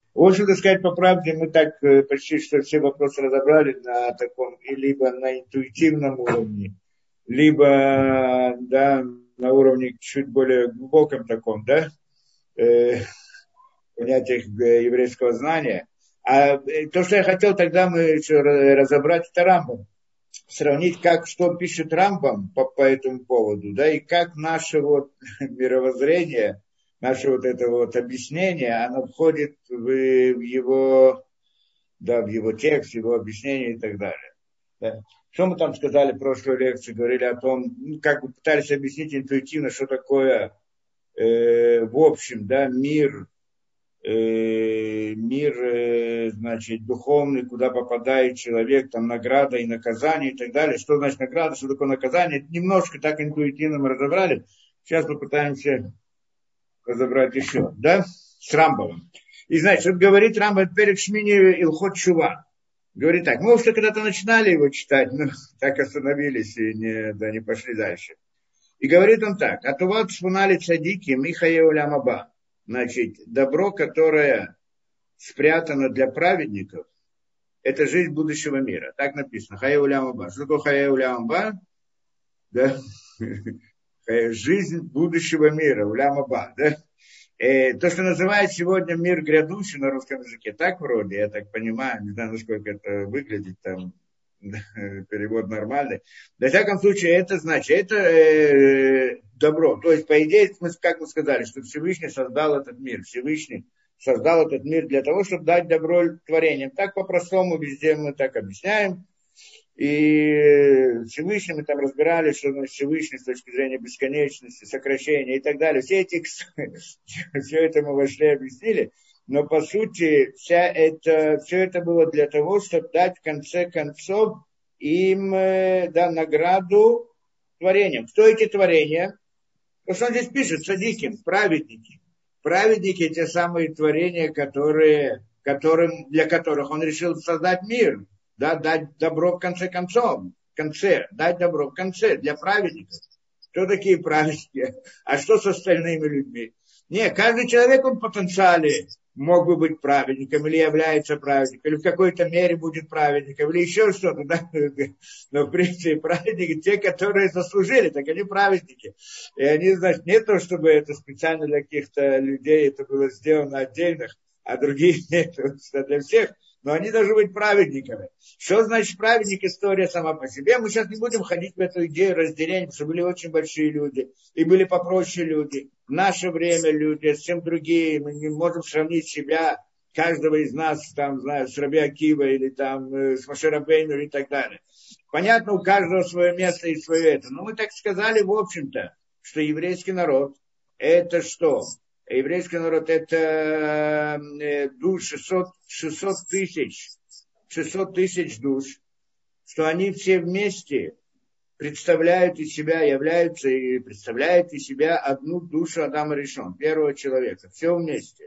В общем-то, сказать по правде, мы так почти что все вопросы разобрали на таком, и либо на интуитивном уровне, либо, да, на уровне чуть более глубоком таком, да, э, понятиях еврейского знания. А то, что я хотел тогда мы еще разобрать, это Рамбам. Сравнить, как, что пишет Рамбам по этому поводу, да, и как наше вот мировоззрение, наше вот это вот объяснение, оно входит в его, да, в его текст, в его объяснение и так далее. Да. Что мы там сказали в прошлой лекции, говорили о том, ну, как бы пытались объяснить интуитивно, что такое в общем, да, мир, значит, духовный, куда попадает человек, там награда и наказание и так далее. Что значит награда, что такое наказание? Немножко так интуитивно мы разобрали. Сейчас попытаемся разобрать еще, да, с Рамбовым. И, значит, вот говорит Рамбов перед Шмини Илхот Шува. Говорит так, мы уже когда-то начинали его читать, но так остановились и не пошли дальше. И говорит он так, «Атуват швунали цадики Михаеу Лямаба». Значит, добро, которое спрятано для праведников, это жизнь будущего мира. Так написано. Хаеу Лямаба. Что такое Хаеу Лямаба? Да? Жизнь будущего мира. Улямаба. Да? То, что называют сегодня мир грядущий на русском языке, так вроде, я так понимаю, не знаю, насколько это выглядит там, перевод нормальный. Во всяком случае, это значит, это добро. То есть, по идее, как мы сказали, что Всевышний создал этот мир. Всевышний создал этот мир для того, чтобы дать добро творениям. Так по-простому везде мы так объясняем. И Всевышний мы там разбирали, что значит Всевышний с точки зрения бесконечности, сокращения и так далее. Все это мы вошли и объяснили. Но по сути все это было для того, чтобы дать в конце концов им награду творениям. Кто эти творения? То, что он здесь пишет, садиким, праведники. Праведники – те самые творения, для которых он решил создать мир. Да, дать добро в конце концов. Дать добро в конце для праведников. Кто такие праведники? А что с остальными людьми? Не, каждый человек, он в потенциале мог бы быть праведником, или является праведником, или в какой-то мере будет праведником, или еще что-то, да? Но в принципе праведники, те, которые заслужили, так они праведники. И они, значит, не то, чтобы это специально для каких-то людей это было сделано отдельных, а другие нет, это для всех. Но они должны быть праведниками. Что значит праведник? История сама по себе. Мы сейчас не будем ходить в эту идею разделения, потому что были очень большие люди, и были попроще люди. В наше время люди, совсем другие. Мы не можем сравнить себя, каждого из нас, там, знаю, с Раби Акива или там с Моше Рабейну и так далее. Понятно, у каждого свое место и свое это. Но мы так сказали, в общем-то, что еврейский народ это что? Еврейский народ это душ 600 тысяч душ, что они все вместе представляют из себя, являются и представляют из себя одну душу Адама Ришон, первого человека, все вместе.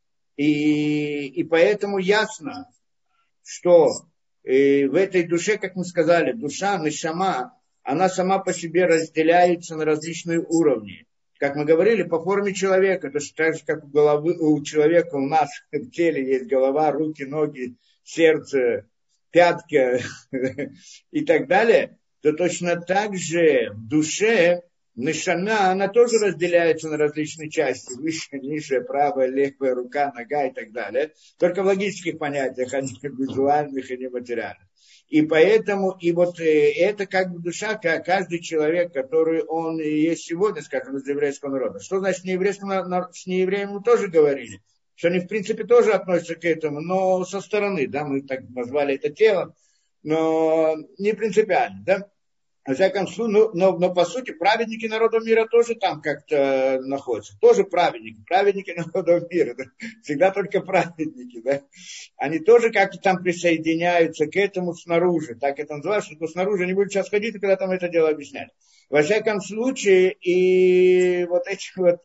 И поэтому ясно, что в этой душе, как мы сказали, душа, нешама, она сама по себе разделяется на различные уровни. Как мы говорили, по форме человека, то есть так же, как у человека, у нас в теле есть голова, руки, ноги, сердце, пятки и так далее, то точно так же в душе нешама, она тоже разделяется на различные части, высшая, низшая, правая, левая, рука, нога и так далее, только в логических понятиях, а не визуальных и не материальных. И поэтому, и вот это как бы душа, как каждый человек, который он есть сегодня, скажем, из еврейского народа. Что значит с неевреем мы тоже говорили, что они в принципе тоже относятся к этому, но со стороны, да, мы так назвали это телом, но не принципиально, да. Во всяком случае, но по сути праведники народа мира тоже там как-то находятся. Тоже праведники народа мира. Да? Всегда только праведники. Да? Они тоже как-то там присоединяются к этому снаружи. Так это называется, что снаружи не будет сейчас ходить, когда там это дело объяснять. Во всяком случае, и вот эти вот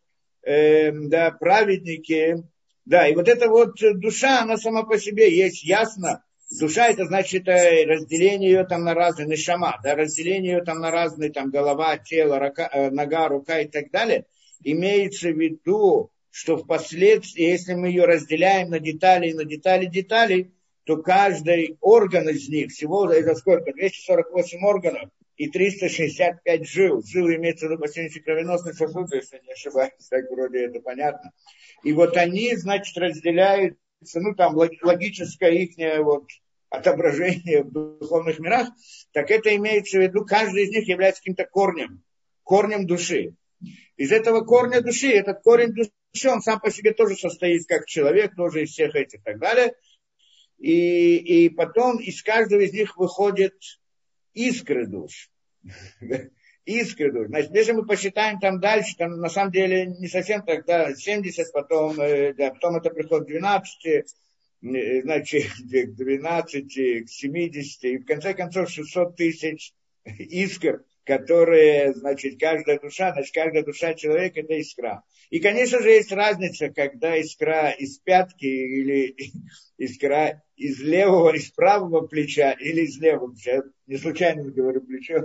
праведники, да, и вот эта вот душа, она сама по себе есть ясно. Душа, это значит разделение ее там на разные, нешама, да, разделение ее там на разные, там, голова, тело, нога, рука и так далее. Имеется в виду что впоследствии, если мы ее разделяем на детали, то каждый орган из них, всего это сколько? 248 органов и 365 жил. Жил имеется в виду последний кровеносный сосуд, если не ошибаюсь, так вроде это понятно. И вот они, значит, разделяются, ну там логическое их вот отображение в духовных мирах, так это имеется в виду, каждый из них является каким-то корнем души. Из этого корня души, этот корень души, он сам по себе тоже состоит как человек, тоже из всех этих и так далее. И потом из каждого из них выходят искры душ. Искры душ. Значит, если мы посчитаем там дальше, там на самом деле не совсем так, да, 70, потом это приходит к 12, значит, к 12, к 70, и в конце концов 600 тысяч искр, которые, значит, каждая душа человека – это искра. И, конечно же, есть разница, когда искра из пятки или искра из левого, из правого плеча или из левого плеча. Я не случайно говорю плечо,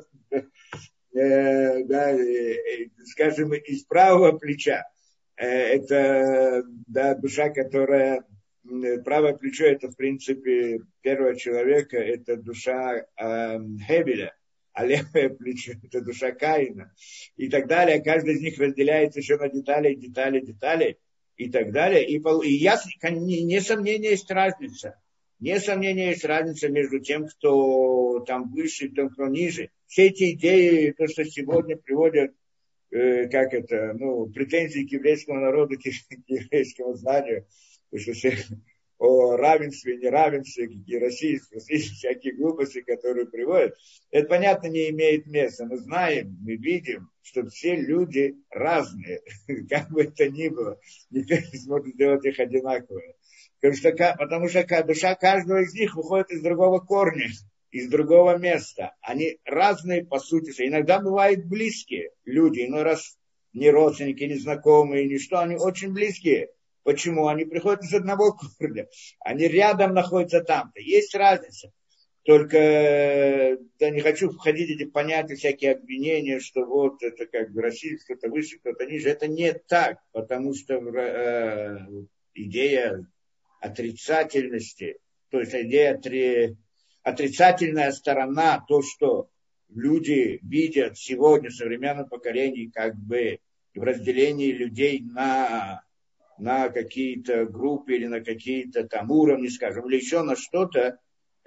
скажем, из правого плеча. Это душа, которая... Правое плечо – это, в принципе, первого человека, это душа Хевеля. А левое плечо – это душа Каина, и так далее. Каждый из них разделяется еще на детали, и так далее. И ясно, несомненно, есть разница. Несомненно, есть разница между тем, кто там выше, и тем, кто ниже. Все эти идеи, то, что сегодня приводят, претензии к еврейскому народу, к еврейскому знанию, что о равенстве, неравенстве, какие российские, всякие глупости, которые приводят, это, понятно, не имеет места. Мы знаем, мы видим, что все люди разные, как бы это ни было. Никто не сможет сделать их одинаковыми. Потому что душа каждого из них выходит из другого корня, из другого места. Они разные по сути. Иногда бывают близкие люди, иной раз не родственники, не знакомые, ни что, они очень близкие. Почему? Они приходят из одного корня. Они рядом находятся там-то. Есть разница. Только не хочу входить в эти понятия, всякие обвинения, что вот это как бы Россия, кто-то выше, кто-то ниже. Это не так, потому что идея отрицательности, то есть идея отрицательная сторона, то, что люди видят сегодня в современном поколении, как бы в разделении людей на какие-то группы или на какие-то там уровни, скажем, или еще на что-то,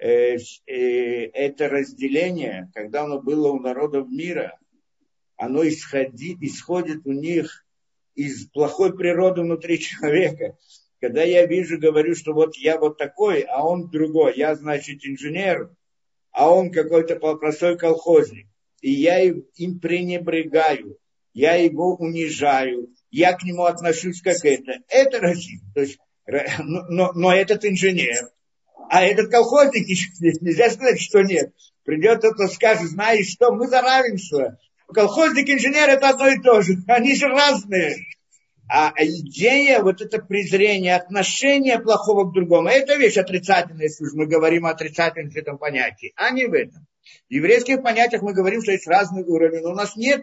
это разделение, когда оно было у народов мира, оно исходит у них из плохой природы внутри человека. Когда я говорю, что вот я вот такой, а он другой, я, значит, инженер, а он какой-то простой колхозник, и я им пренебрегаю, я его унижаю, я к нему отношусь как это расизм. То есть, но этот инженер, а этот колхозник, нельзя сказать, что нет. Придет кто-то, скажет, знаешь что, мы за равенство. Колхозник и инженер это одно и то же, они же разные. А идея, вот это презрение, отношение плохого к другому, это вещь отрицательная, если мы говорим о отрицательном этом понятии, а не в этом. В еврейских понятиях мы говорим, что есть разные уровни, но у нас нет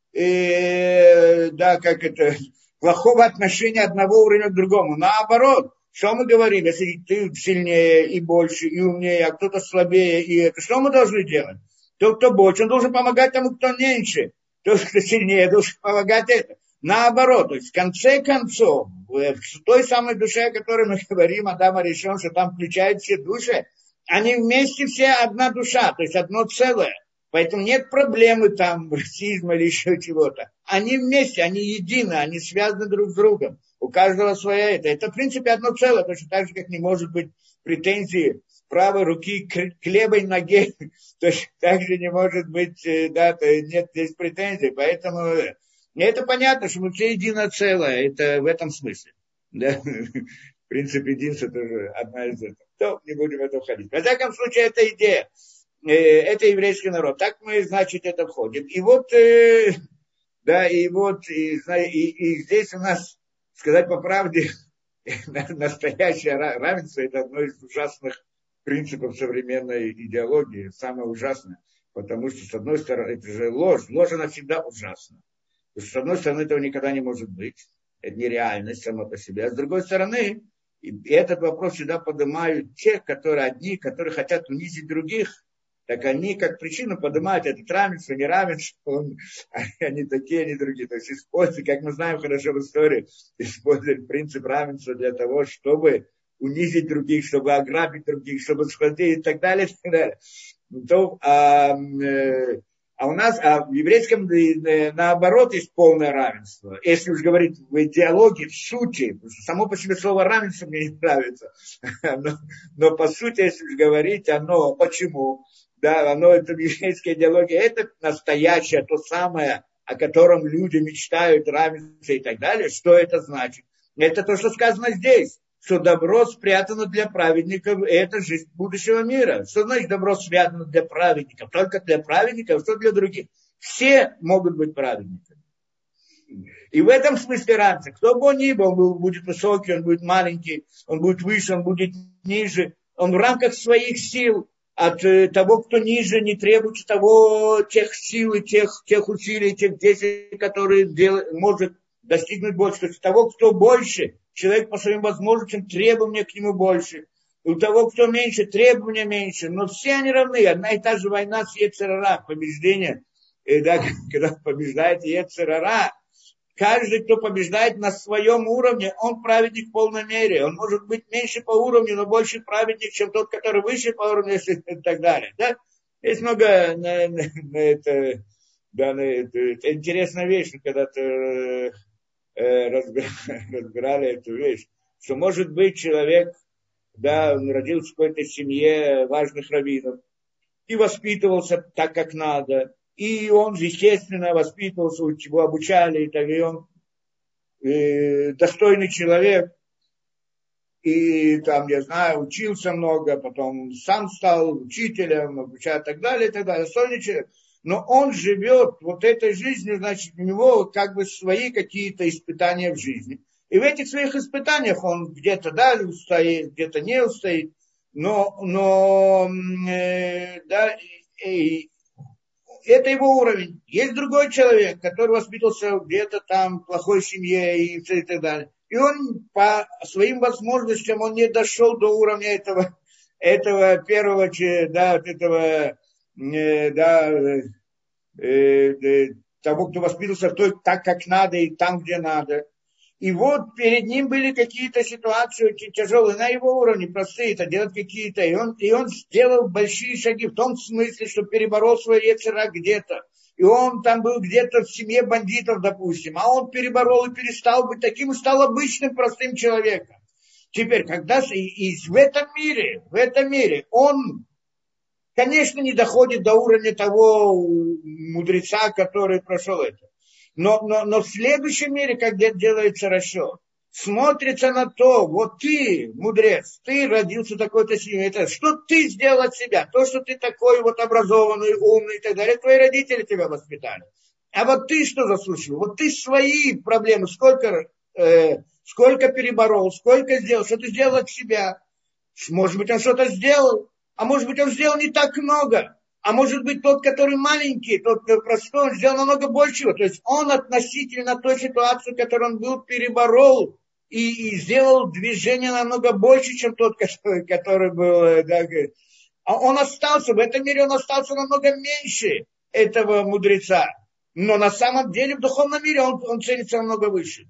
плохого отношения одного уровня к другому. Наоборот, что мы говорим, если ты сильнее и больше, и умнее, а кто-то слабее, и это, что мы должны делать? Тот, кто больше, он должен помогать тому, кто меньше. Тот, кто сильнее, должен помогать это. Наоборот, то есть в конце концов, в той самой душе, о которой мы говорим, Адама решен, что там включают все души, они вместе все одна душа, то есть одно целое. Поэтому нет проблемы там расизма или еще чего-то. Они вместе, они едины, они связаны друг с другом. У каждого своя это. Это в принципе одно целое, точно так же, как не может быть претензии правой руки к левой ноге. Точно так же не может быть, нет здесь претензий. Поэтому это понятно, что мы все единое целое. Это в этом смысле. Да? Принцип единства тоже одна из этого. То не будем в это входить. Во всяком случае, это идея. Это еврейский народ. Так мы, значит, это входит. И вот, и здесь у нас, сказать по правде, настоящее равенство – это одно из ужасных принципов современной идеологии, самое ужасное. Потому что, с одной стороны, это же ложь. Ложь, она всегда ужасна. Потому что, с одной стороны, этого никогда не может быть. Это не реальность сама по себе. А с другой стороны, и этот вопрос всегда поднимают те, которые одни, которые хотят унизить других, так они как причину поднимают этот равенство, неравенство, они такие, они другие. То есть используют, как мы знаем хорошо в истории, используют принцип равенства для того, чтобы унизить других, чтобы ограбить других, чтобы схватить и так далее, и так далее. То, у нас в еврейском наоборот есть полное равенство. Если уж говорить в идеологии, в сути, само по себе слово равенство мне не нравится, но по сути, если уж говорить, оно, почему? Да, оно, это еврейская идеология, это настоящее, то самое, о котором люди мечтают, равенство и так далее. Что это значит? Это то, что сказано здесь, что добро спрятано для праведников, и это жизнь будущего мира. Что значит добро спрятано для праведников? Только для праведников, что для других? Все могут быть праведниками. И в этом смысле равенство. Кто бы он ни был, он будет высокий, он будет маленький, он будет выше, он будет ниже. Он в рамках своих сил от того, кто ниже, не требует того, тех сил и тех усилий, тех действий, которые может достигнуть больше. То есть того, кто больше, человек по своим возможностям, требования к нему больше. У того, кто меньше, требования меньше. Но все они равны. Одна и та же война с Йецер ара, побеждение. И да, когда побеждает Йецер ара, каждый, кто побеждает на своем уровне, он праведник в полной мере. Он может быть меньше по уровню, но больше праведник, чем тот, который выше по уровню, и так далее. Да? Есть много это, да, это интересная вещь, когда-то разбирали эту вещь, что может быть человек, да, он родился в какой-то семье важных раввинов и воспитывался так, как надо, и он, естественно, воспитывался, его обучали, и так, и он достойный человек, и там, я знаю, учился много, потом сам стал учителем, обучать и так далее, достойный человек. Но он живет вот этой жизнью, значит, у него как бы свои какие-то испытания в жизни. И в этих своих испытаниях он где-то, да, устоит, где-то не устоит, но да, это его уровень. Есть другой человек, который воспитывался где-то там в плохой семье и так далее. И он по своим возможностям, он не дошел до уровня этого первого, да, вот этого, да, того, кто воспитывался так, как надо, и там, где надо. И вот перед ним были какие-то ситуации очень тяжелые на его уровне, простые, это делать какие-то. И он сделал большие шаги в том смысле, что переборол свой Йецер ара где-то. И он там был где-то в семье бандитов, допустим. А он переборол и перестал быть таким, и стал обычным простым человеком. Теперь, когда и в этом мире он, конечно, не доходит до уровня того мудреца, который прошел это. Но в следующем мире, когда делается расчет, смотрится на то, вот ты, мудрец, ты родился в такой-то семье, что ты сделал от себя, то, что ты такой вот образованный, умный и так далее, твои родители тебя воспитали. А вот ты что заслужил? Вот ты свои проблемы сколько переборол, сколько сделал, что ты сделал от себя. Может быть, он что-то сделал, а может быть, он сделал не так много. А может быть, тот, который маленький, тот простой, он сделал намного большего. То есть он относительно той ситуации, в которой он был, переборол и сделал движение намного больше, чем тот, который был. Да, а он остался, в этом мире он остался намного меньше этого мудреца. Но на самом деле в духовном мире он ценится намного выше.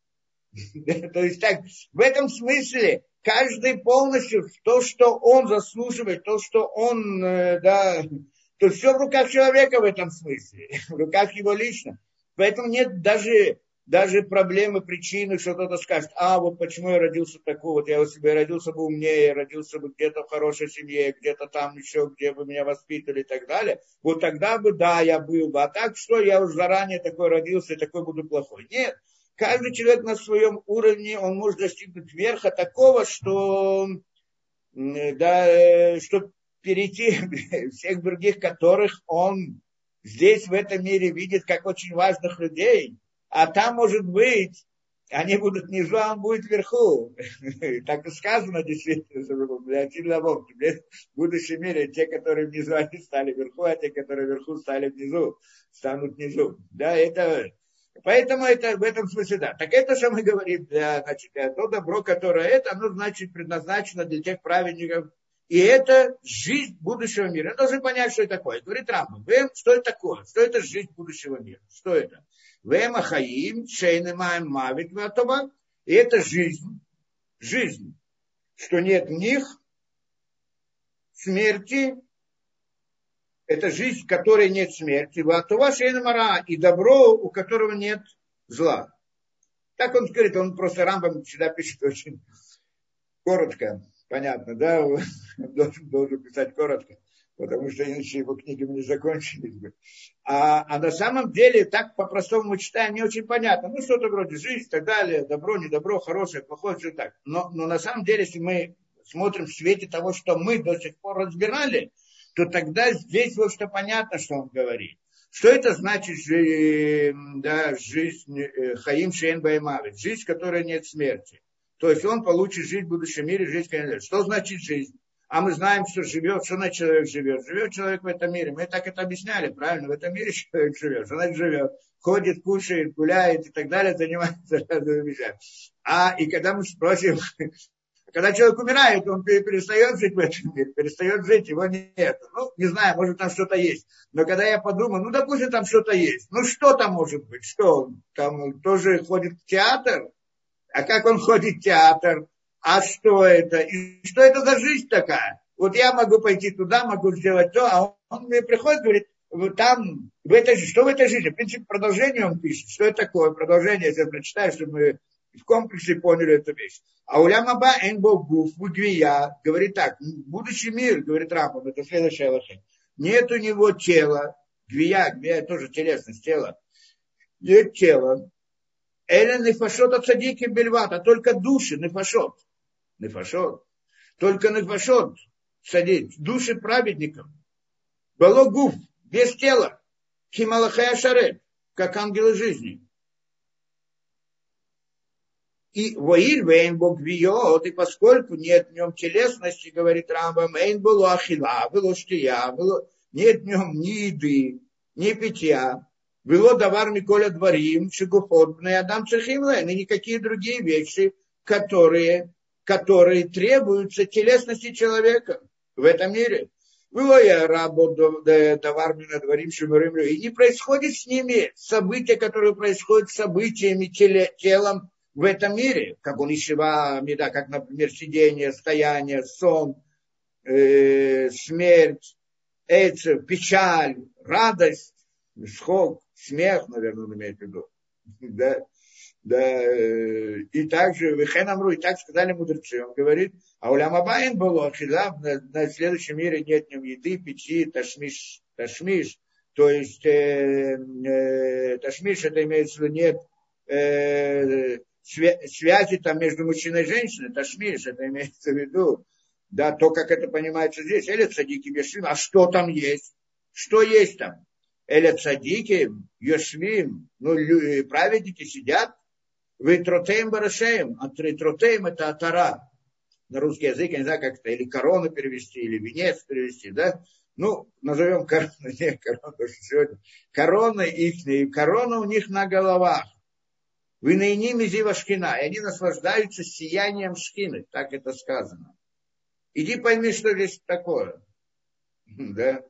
То есть так, в этом смысле каждый полностью то, что он заслуживает, то, что он, да, то все в руках человека в этом смысле, в руках его лично. Поэтому нет даже проблемы, причины, что кто-то скажет, вот почему я родился такой, вот я у себя родился бы умнее, родился бы где-то в хорошей семье, где-то там еще, где бы меня воспитывали и так далее. Вот тогда бы, да, я был бы. А так что, я уже заранее такой родился и такой буду плохой. Нет. Каждый человек на своем уровне, он может достигнуть верха такого, что, да, что перейти всех других, которых он здесь, в этом мире, видит как очень важных людей. А там, может быть, они будут внизу, а он будет вверху. Так и сказано, действительно, в будущем мире те, которые внизу, они стали вверху, а те, которые вверху, стали внизу, станут внизу. Да, это... Поэтому это в этом смысле да. Так это, что мы говорим, значит, то добро, которое это, оно значит предназначено для тех праведников. И это жизнь будущего мира. Я должен понять, что это такое. Говорит Рамбам, что это такое? Что это жизнь будущего мира? Что это? Вема хаим, шейнемаем мавит ватова. И это жизнь, что нет в них смерти. Это жизнь, в которой нет смерти. Ватова шейнемара. И добро, у которого нет зла. Так он говорит, он просто Рамбам всегда пишет очень коротко. Понятно, да? Должен писать коротко, потому что иначе его книги не закончились бы. А на самом деле, так по-простому мы читаем, не очень понятно. Ну, что-то вроде жизнь и так далее, добро, не добро, хорошее, плохое, все так. Но на самом деле, если мы смотрим в свете того, что мы до сих пор разбирали, то тогда здесь вот что понятно, что он говорит. Что это значит, да, жизнь, хаим шейн баймавит, жизнь, в которой нет смерти. То есть он получит жизнь в будущем мире, жизнь, конечно. Что значит жизнь? А мы знаем, что живет, что значит человек живет. Живет человек в этом мире. Мы так это объясняли, правильно? В этом мире человек живет. Что значит живет? Ходит, кушает, гуляет и так далее, занимается разными вещами. И когда мы спросим, когда человек умирает, он перестает жить в этом мире, перестает жить, его нет. Ну, не знаю, может там что-то есть. Но когда я подумаю, ну, допустим, там что-то есть. Ну, что там может быть? Что? Там тоже ходит в театр? А как он ходит в театр? А что это? И что это за жизнь такая? Вот я могу пойти туда, могу сделать то, а он мне приходит, говорит, вот там, что в этой жизни? В принципе, продолжение он пишет. Что это такое? Продолжение, если я прочитаю, чтобы мы в комплексе поняли эту вещь. А улям аба эн бог гуф гвия, говорит так, будущий мир, говорит Рамбам, это следующая лошадь. Нет у него тела, гвия тоже телесность, тело. Нет тела. Эля нефашот от садики бельват, а только души, нефашот. Только нефашот садить, души праведников. Балогуф, без тела. Хималахая шарет, как ангелы жизни. И воиль вейн бог виот, и поскольку нет в нем телесности, говорит Рамбам, эйн было ахила, было штия, нет в нем ни еды, ни питья. Было давар Миколя дворим, шигуфотный Адам Цехимлен, и никакие другие вещи, которые требуются телесности человека в этом мире. Было я рабу давар Миколя дворим, шигуфотным, и не происходит с ними события, которые происходят с событиями телом в этом мире, как он ишива, меда, как, например, сидение, стояние, сон, смерть, печаль, радость, схок, смех, наверное, он имеет в виду. Да. И также, и так сказали мудрецы, он говорит, а улям абаин было, на следующем мире нет в нем еды, питьи, ташмиш, то есть ташмиш, это имеется в виду, нет связи там между мужчиной и женщиной, ташмиш, это имеется в виду, да, то, как это понимается здесь, или цадики бешвим, а что там есть? Что есть там? Или цадики, йошвим, ну, праведники сидят, витротеем барашеем, а тротеем это атара, на русский язык, я не знаю, как это, или корону перевести, или венец перевести, да, ну, назовем корону, не корону, потому что сегодня корона их, корона у них на головах. Вы наиними зива шкина, и они наслаждаются сиянием шкины, так это сказано. Иди пойми, что здесь такое. Да?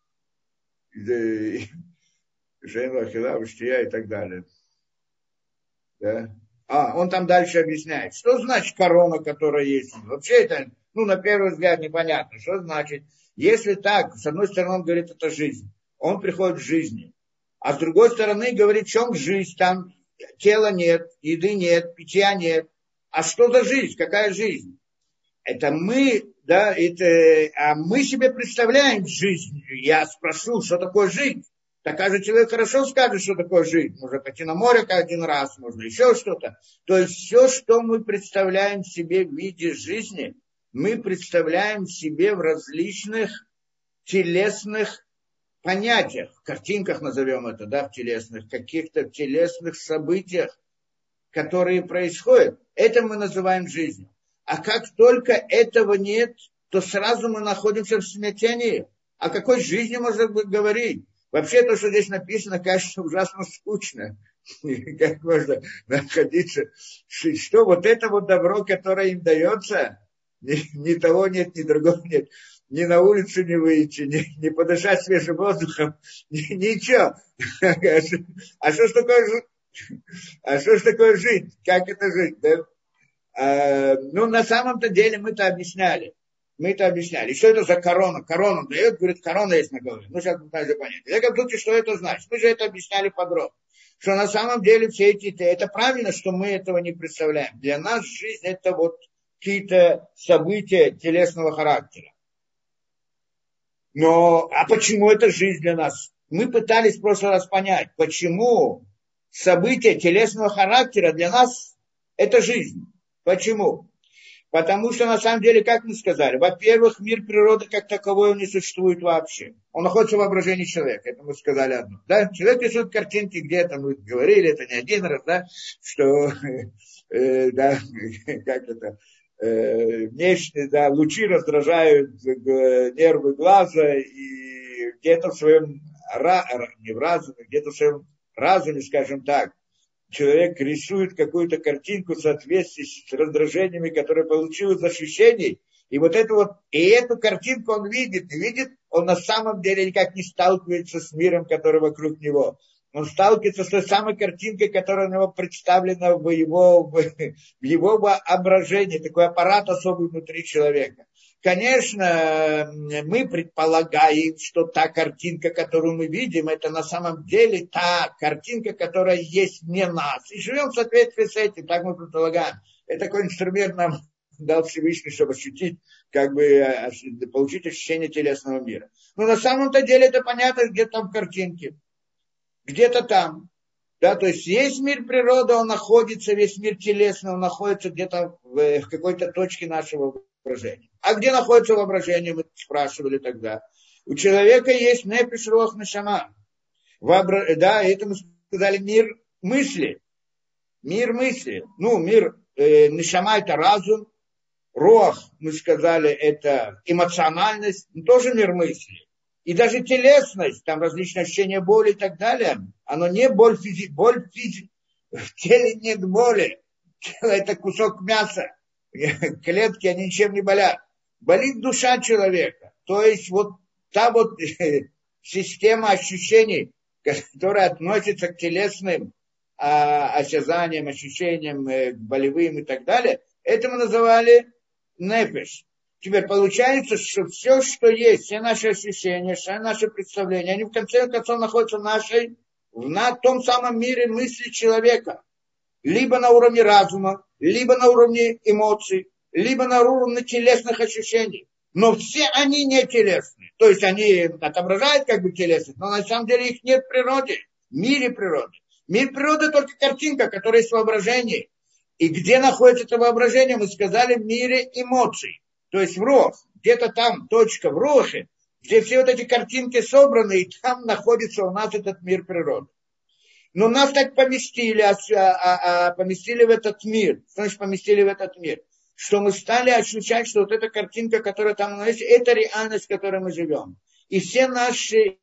Шейн Хила, Штия и так далее. Да? Он там дальше объясняет, что значит корона, которая есть. Вообще это, ну, на первый взгляд непонятно, что значит. Если так, с одной стороны, он говорит, это жизнь. Он приходит в жизни. А с другой стороны, говорит, в чем жизнь там. Тела нет, еды нет, питья нет. А что за жизнь? Какая жизнь? Это мы, да, а мы себе представляем жизнь. Я спрошу, что такое жизнь? Так каждый человек хорошо скажет, что такое жизнь. Можно пойти на море один раз, можно еще что-то. То есть все, что мы представляем себе в виде жизни, мы представляем себе в различных телесных понятиях, в картинках назовем это, да, в телесных, каких-то телесных событиях, которые происходят. Это мы называем жизнью. А как только этого нет, то сразу мы находимся в смятении. О какой жизни можно говорить? Вообще то, что здесь написано, кажется ужасно скучно. Как можно находиться? Что вот это вот добро, которое им дается, ни того нет, ни другого нет. Ни на улицу не выйти, ни подышать свежим воздухом, ничего. А что ж такое жить? А что ж такое жить? Как это жить? Да? Ну, на самом-то деле мы-то объясняли. Что это за корона? Корону дает, говорит, корона есть на голове. Ну, сейчас пытаюсь понять. Я говорю, что это значит? Мы же это объясняли подробно. Что на самом деле все эти... Это правильно, что мы этого не представляем. Для нас жизнь это вот какие-то события телесного характера. Но, а почему это жизнь для нас? Мы пытались в прошлый раз понять, почему события телесного характера для нас это жизнь. Почему? Потому что, на самом деле, как мы сказали, во-первых, мир природы как таковой он не существует вообще. Он находится в воображении человека, это мы сказали одно. Да? Человек рисует картинки где-то, мы говорили, это не один раз, да, что, да, как это, внешне, да, лучи раздражают нервы глаза, и где-то в своем, не в разуме, где-то в своем разуме, скажем так, человек рисует какую-то картинку в соответствии с раздражениями, которые получил из ощущений, и вот это вот, и эту картинку он видит, он на самом деле никак не сталкивается с миром, который вокруг него. Он сталкивается с той самой картинкой, которая у него представлена в его воображении, такой аппарат особый внутри человека. Конечно, мы предполагаем, что та картинка, которую мы видим, это на самом деле та картинка, которая есть не нас. И живем в соответствии с этим, так мы предполагаем. Это такой инструмент нам дал Всевышний, чтобы ощутить, как бы получить ощущение телесного мира. Но на самом-то деле это понятно где-то там в картинке. Где-то там. Да, то есть есть мир природы, он находится, весь мир телесный, он находится где-то в какой-то точке нашего воображения. А где находится воображение, мы спрашивали тогда. У человека есть нефеш, руах, нешама. Да, это мы сказали мир мысли. Мир мысли. Ну, мир нешама это разум. Руах, мы сказали, это эмоциональность. Тоже мир мысли. И даже телесность, там различные ощущения боли и так далее, оно не боль физическая, в теле нет боли. Тело это кусок мяса, клетки, они ничем не болят. Болит душа человека. То есть вот та вот система ощущений, которая относится к телесным осязаниям, ощущениям, болевым и так далее, это мы называли нефеш. Теперь получается, что все, что есть, все наши ощущения, все наши представления, они в конце концов находятся на том самом мире мысли человека. Либо на уровне разума, либо на уровне эмоций, либо на уровне телесных ощущений. Но все они не телесные. То есть они отображают как бы телесность, но на самом деле их нет в природе, в мире природы. Мир природы только картинка, которая есть в воображении. И где находится это воображение, мы сказали, в мире эмоций. То есть в руах, где-то там точка в руахе, где все вот эти картинки собраны, и там находится у нас этот мир природы. Но нас так поместили, поместили в этот мир. Что значит поместили в этот мир? Что мы стали ощущать, что вот эта картинка, которая там есть, это реальность, в которой мы живем. И все наши,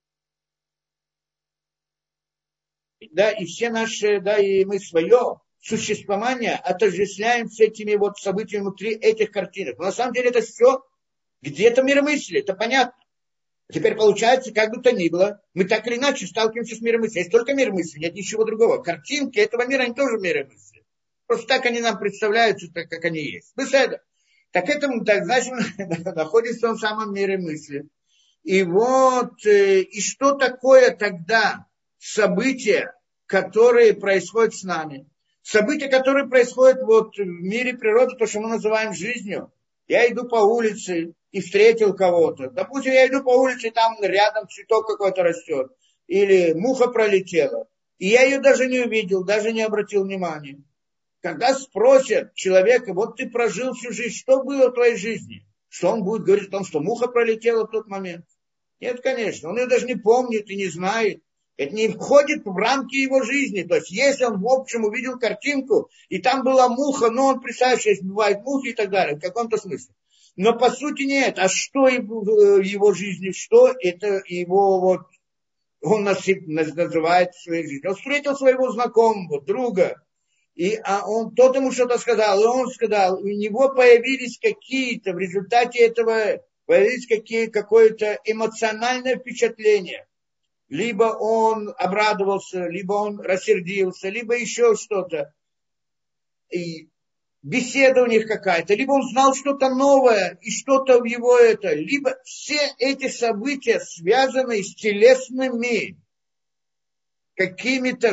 да, и мы свое существование отождествляем с этими вот событиями внутри этих картинок. Но на самом деле это все где-то мир мысли, это понятно. Теперь получается, как бы то ни было, мы так или иначе сталкиваемся с миром мысли. Есть только мир мысли, нет ничего другого. Картинки этого мира, они тоже мир мысли. Просто так они нам представляются, так как они есть. Беседа. Так этому, так, значит, находится в том самом мире мысли. И вот, и что такое тогда события, которые происходят с нами? События, которые происходят вот в мире природы, то, что мы называем жизнью. Я иду по улице и встретил кого-то. Допустим, я иду по улице, и там рядом цветок какой-то растет. Или муха пролетела. И я ее даже не увидел, даже не обратил внимания. Когда спросят человека, вот ты прожил всю жизнь, что было в твоей жизни? Что он будет говорить о том, что муха пролетела в тот момент? Нет, конечно. Он ее даже не помнит и не знает. Это не входит в рамки его жизни. То есть, если он, в общем, увидел картинку, и там была муха, но он представляет, что бывают мухи и так далее, в каком-то смысле. Но по сути нет. А что в его жизни, что это его вот он называет в своей жизни. Он встретил своего знакомого, друга, тот ему что-то сказал, и он сказал, у него появились какие-то, в результате этого появились какое-то эмоциональное впечатление. Либо он обрадовался, либо он рассердился, либо еще что-то. И беседа у них какая-то, либо он знал что-то новое, и что-то в его это, либо все эти события связаны с телесными какими-то,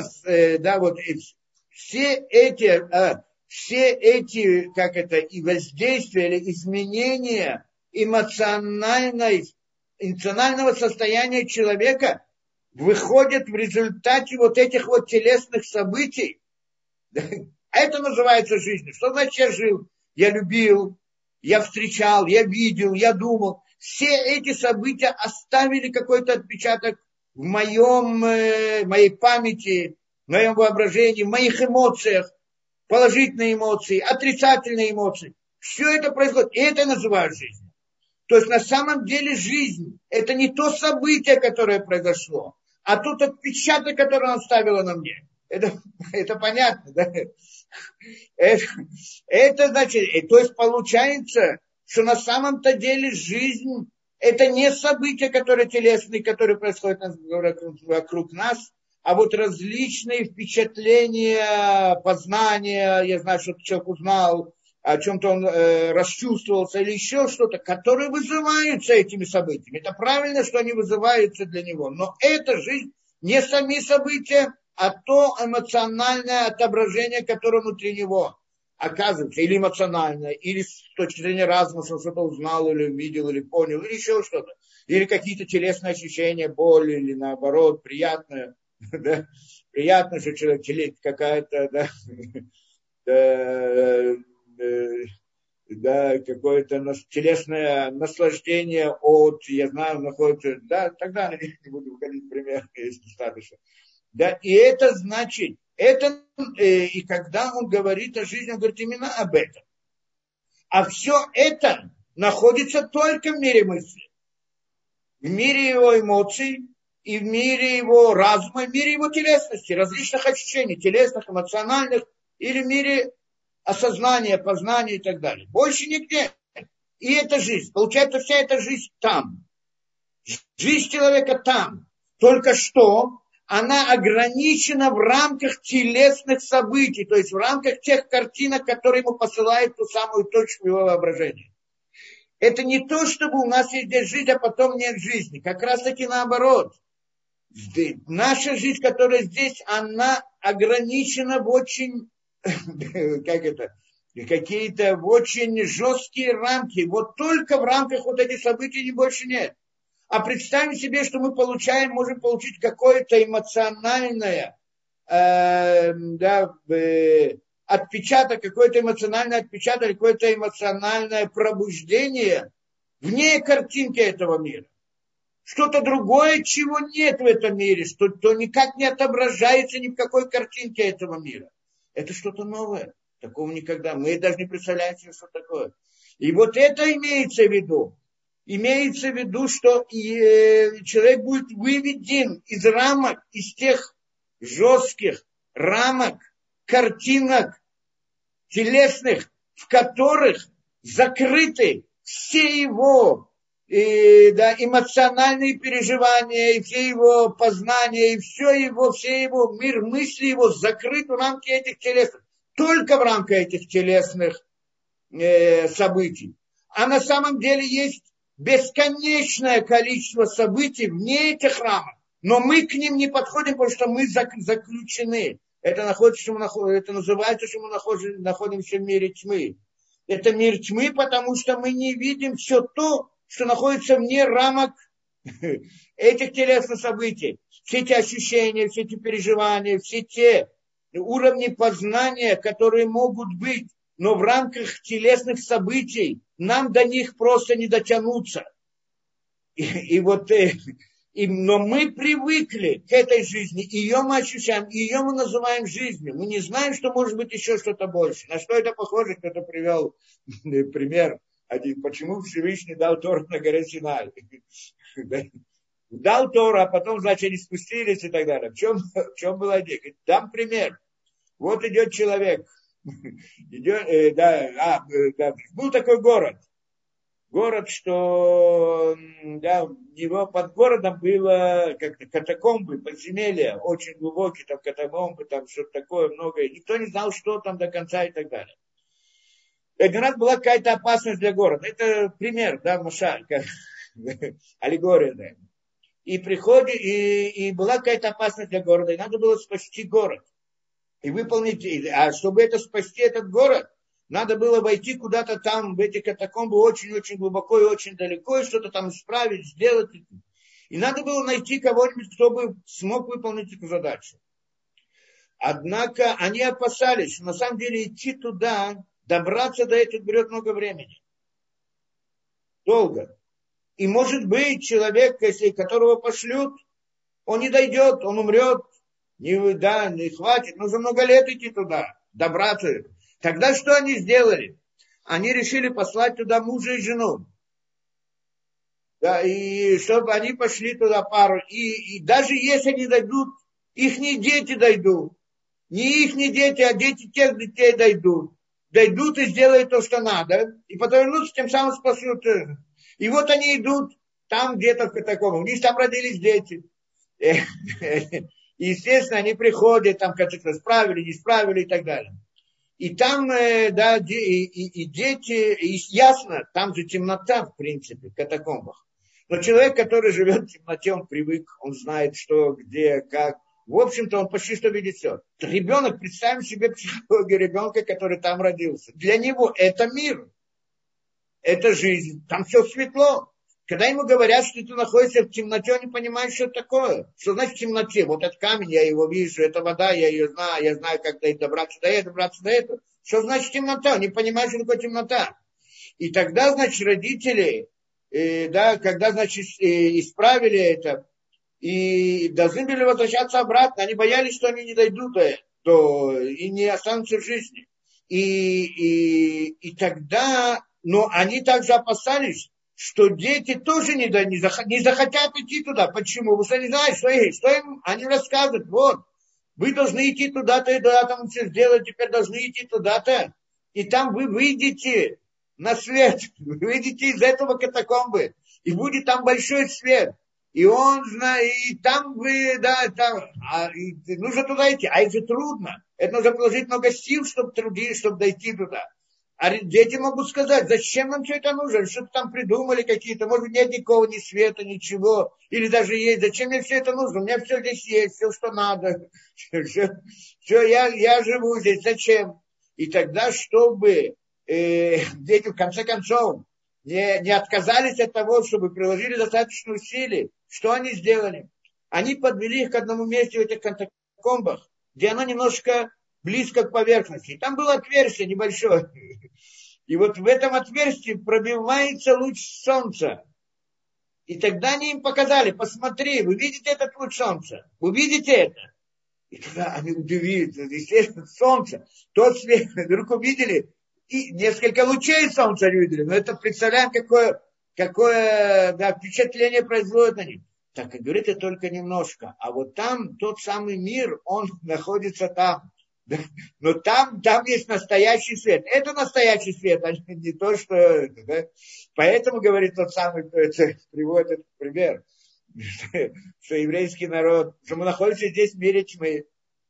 все эти, и воздействия или изменения эмоционального состояния человека выходят в результате вот этих вот телесных событий. Это называется жизнью. Что значит я жил? Я любил, я встречал, я видел, я думал. Все эти события оставили какой-то отпечаток в моей памяти, в моем воображении, в моих эмоциях. Положительные эмоции, отрицательные эмоции. Все это происходит. И это называют жизнью. То есть на самом деле жизнь – это не то событие, которое произошло, а тот отпечаток, который он оставил на мне. Это понятно, да? Это значит, то есть получается, что на самом-то деле жизнь – это не события, которые телесные, которые происходят вокруг нас, а вот различные впечатления, познания, я знаю, что человек узнал, о чем-то он расчувствовался или еще что-то, которые вызываются этими событиями. Это правильно, что они вызываются для него. Но это жизнь не сами события, а то эмоциональное отображение, которое внутри него оказывается. Или эмоциональное, или с точки зрения разума, что что-то узнал, или увидел, или понял, или еще что-то. Или какие-то телесные ощущения, боль, или наоборот, приятное. Да? Приятно, что человек какая-то, какое-то телесное наслаждение от, я знаю, находится, да, так далее, не буду выходить в пример, если достаточно. Да, и это значит, и когда он говорит о жизни, он говорит именно об этом. А все это находится только в мире мысли, в мире его эмоций, и в мире его разума, и в мире его телесности, различных ощущений, телесных, эмоциональных, или в мире осознания, познания и так далее. Больше нигде. И это жизнь. Получается, вся эта жизнь там. Жизнь человека там. Только что она ограничена в рамках телесных событий, то есть в рамках тех картинок, которые ему посылают ту самую точку его воображения. Это не то, чтобы у нас есть здесь жизнь, а потом нет жизни. Как раз таки наоборот. Наша жизнь, которая здесь, она ограничена в очень, какие-то в очень жесткие рамки. Вот только в рамках вот этих событий ни больше нет. А представим себе, что мы можем получить какое-то эмоциональное отпечаток, какой-то эмоциональный отпечаток, какое-то эмоциональное пробуждение вне картинки этого мира. Что-то другое, чего нет в этом мире, что никак не отображается ни в какой картинке этого мира. Это что-то новое. Такого никогда. Мы даже не представляем себе, что такое. И вот это имеется в виду. Имеется в виду, что человек будет выведен из рамок, из тех жестких рамок, картинок телесных, в которых закрыты все его эмоциональные переживания, и все его познания, и все его мир мысли его закрыт в рамки этих телесных. Только в рамках этих телесных событий. А на самом деле есть бесконечное количество событий вне этих рамок. Но мы к ним не подходим, потому что мы заключены. Это называется, что мы находимся в мире тьмы. Это мир тьмы, потому что мы не видим все то, что находится вне рамок этих телесных событий. Все эти ощущения, все эти переживания, все те уровни познания, которые могут быть, но в рамках телесных событий нам до них просто не дотянуться. Но мы привыкли к этой жизни, ее мы ощущаем, ее мы называем жизнью. Мы не знаем, что может быть еще что-то больше. На что это похоже, кто-то привел пример один. Почему Всевышний дал Тору на горе Синай? Дал Тору, а потом, значит, они спустились и так далее. В чем была идея? Дам пример. Вот идет человек. Был такой город. Город, что да, у него под городом было как-то катакомбы, подземелья, очень глубокие там катакомбы, там что-то такое многое. Никто не знал, что там до конца и так далее. И один раз была какая-то опасность для города. Это пример, да, Маша, как аллегория, да. И была какая-то опасность для города, и надо было спасти город. И выполнить, а чтобы это спасти этот город, надо было войти куда-то там, в эти катакомбы, очень-очень глубоко и очень далеко, и что-то там исправить, сделать. И надо было найти кого-нибудь, кто бы смог выполнить эту задачу. Однако они опасались, что на самом деле идти туда, добраться до этого берет много времени. Долго. И может быть человек, если которого пошлют, он не дойдет, он умрет. Не хватит, нужно много лет идти туда, добраться. Тогда что они сделали? Они решили послать туда мужа и жену. Да, и чтобы они пошли туда пару. И даже если они дойдут, их дети дойдут. Не их дети, а дети тех детей дойдут. Дойдут и сделают то, что надо. И потом вернутся, тем самым спасут. И вот они идут там где-то в катакомбах. У них там родились дети. И, естественно, они приходят, там как-то справили, не справили и так далее. И там, да, и дети, и ясно, там же темнота, в принципе, в катакомбах. Но человек, который живет в темноте, он привык, он знает, что, где, как. В общем-то, он почти что видит все. Ребенок, представим себе психологию ребенка, который там родился. Для него это мир, это жизнь, там все светло. Когда ему говорят, что ты находишься в темноте, он не понимает, что это такое. Что значит в темноте? Вот этот камень, я его вижу, это вода, я ее знаю, я знаю, как добраться до этого, добраться до этого. Что значит темнота? Он не понимает, что такое темнота. И тогда, значит, родители, да, когда, значит, исправили это, и должны были возвращаться обратно, они боялись, что они не дойдут и не останутся в жизни. И тогда, но они также опасались, что дети тоже не захотят идти туда. Почему? Потому что они знают, что им они рассказывают. Вот, вы должны идти туда-то и туда, там все сделать, теперь должны идти туда-то. И там вы выйдете на свет, вы выйдете из этого катакомбы, и будет там большой свет. И он знает, и там вы, да, там, нужно туда идти. А это трудно. Это нужно положить много сил, чтобы трудиться, чтобы дойти туда. А дети могут сказать, зачем нам все это нужно? Что-то там придумали какие-то, может быть, нет никакого ни света, ничего. Или даже есть, зачем мне все это нужно? У меня все здесь есть, все, что надо. Все, я живу здесь, зачем? И тогда, чтобы дети, в конце концов, не отказались от того, чтобы приложили достаточно усилий, что они сделали? Они подвели их к одному месту в этих катакомбах, где оно немножко близко к поверхности. И там было отверстие небольшое. И вот в этом отверстии пробивается луч солнца. И тогда они им показали, посмотри, вы видите этот луч солнца? Вы видите это? И тогда они удивились, естественно, солнце. Тот свет, вдруг увидели, и несколько лучей солнца видели. Но это представляем, какое да, впечатление производит на них. Так и говорит, это только немножко. А вот там тот самый мир, он находится там. Но там есть настоящий свет. Это настоящий свет, а не то, что... Да? Поэтому, говорит тот самый, кто приводит этот пример, что еврейский народ, что мы находимся здесь в мире тьмы.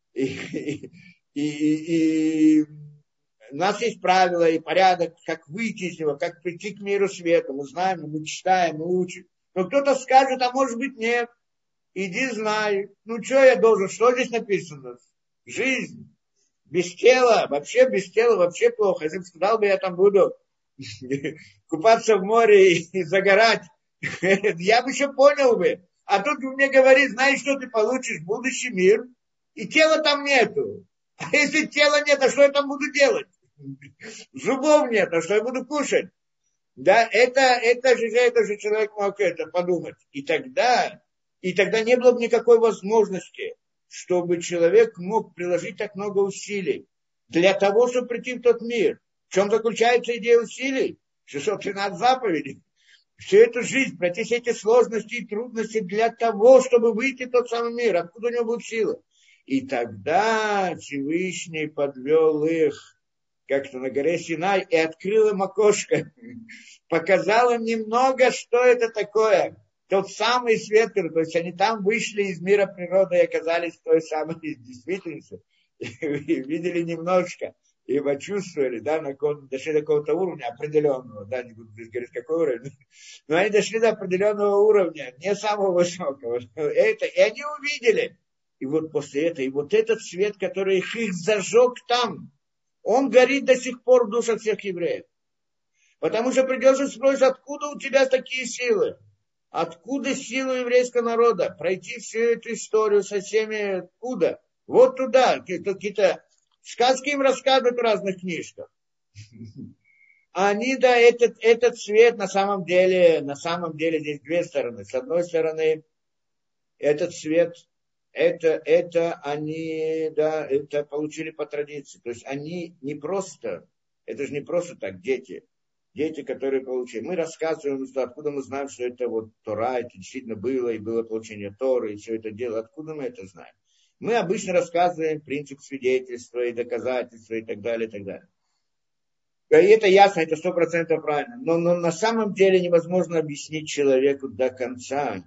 И у нас есть правила и порядок, как выйти из него, как прийти к миру света. Мы знаем, мы читаем, мы учим. Но кто-то скажет, а может быть нет. Иди знай. Ну что я должен, что здесь написано? Жизнь. Без тела, вообще плохо. Если бы сказал бы, я там буду купаться в море и загорать, я бы еще понял бы. А тут мне говорит, знаешь, что ты получишь? Будущий мир. И тела там нету. А если тела нет, а что я там буду делать? Зубов нет, а что я буду кушать? Да, это же человек мог это подумать. И тогда не было бы никакой возможности, чтобы человек мог приложить так много усилий для того, чтобы прийти в тот мир. В чем заключается идея усилий? 613 заповедей. всю эту жизнь, пройти все эти сложности и трудности для того, чтобы выйти в тот самый мир, откуда у него будет сила. И тогда Всевышний подвел их как-то на горе Синай и открыл им окошко, показал им немного, что это такое. Тот самый свет, то есть они там вышли из мира природы и оказались в той самой действительности, видели немножко и почувствовали, да, дошли до какого-то уровня определенного, да, не буду здесь говорить, какой уровень, но они дошли до определенного уровня, не самого высокого, это, и они увидели. И вот после этого, и вот этот свет, который их зажег там, он горит до сих пор в душах всех евреев. Потому что придется спросить, откуда у тебя такие силы? Откуда силы еврейского народа? Пройти всю эту историю со всеми откуда? Вот туда. Какие-то сказки им рассказывают в разных книжках. Они, да, этот свет на самом деле здесь две стороны. С одной стороны, этот свет, это они, да, это получили по традиции. То есть они не просто, это же не просто так, дети, которые получили. Мы рассказываем, что откуда мы знаем, что это вот Тора, это действительно было, и было получение Торы, и все это дело. Откуда мы это знаем? Мы обычно рассказываем принцип свидетельства и доказательства и так далее, и так далее. И это ясно, это 100% правильно. Но на самом деле невозможно объяснить человеку до конца,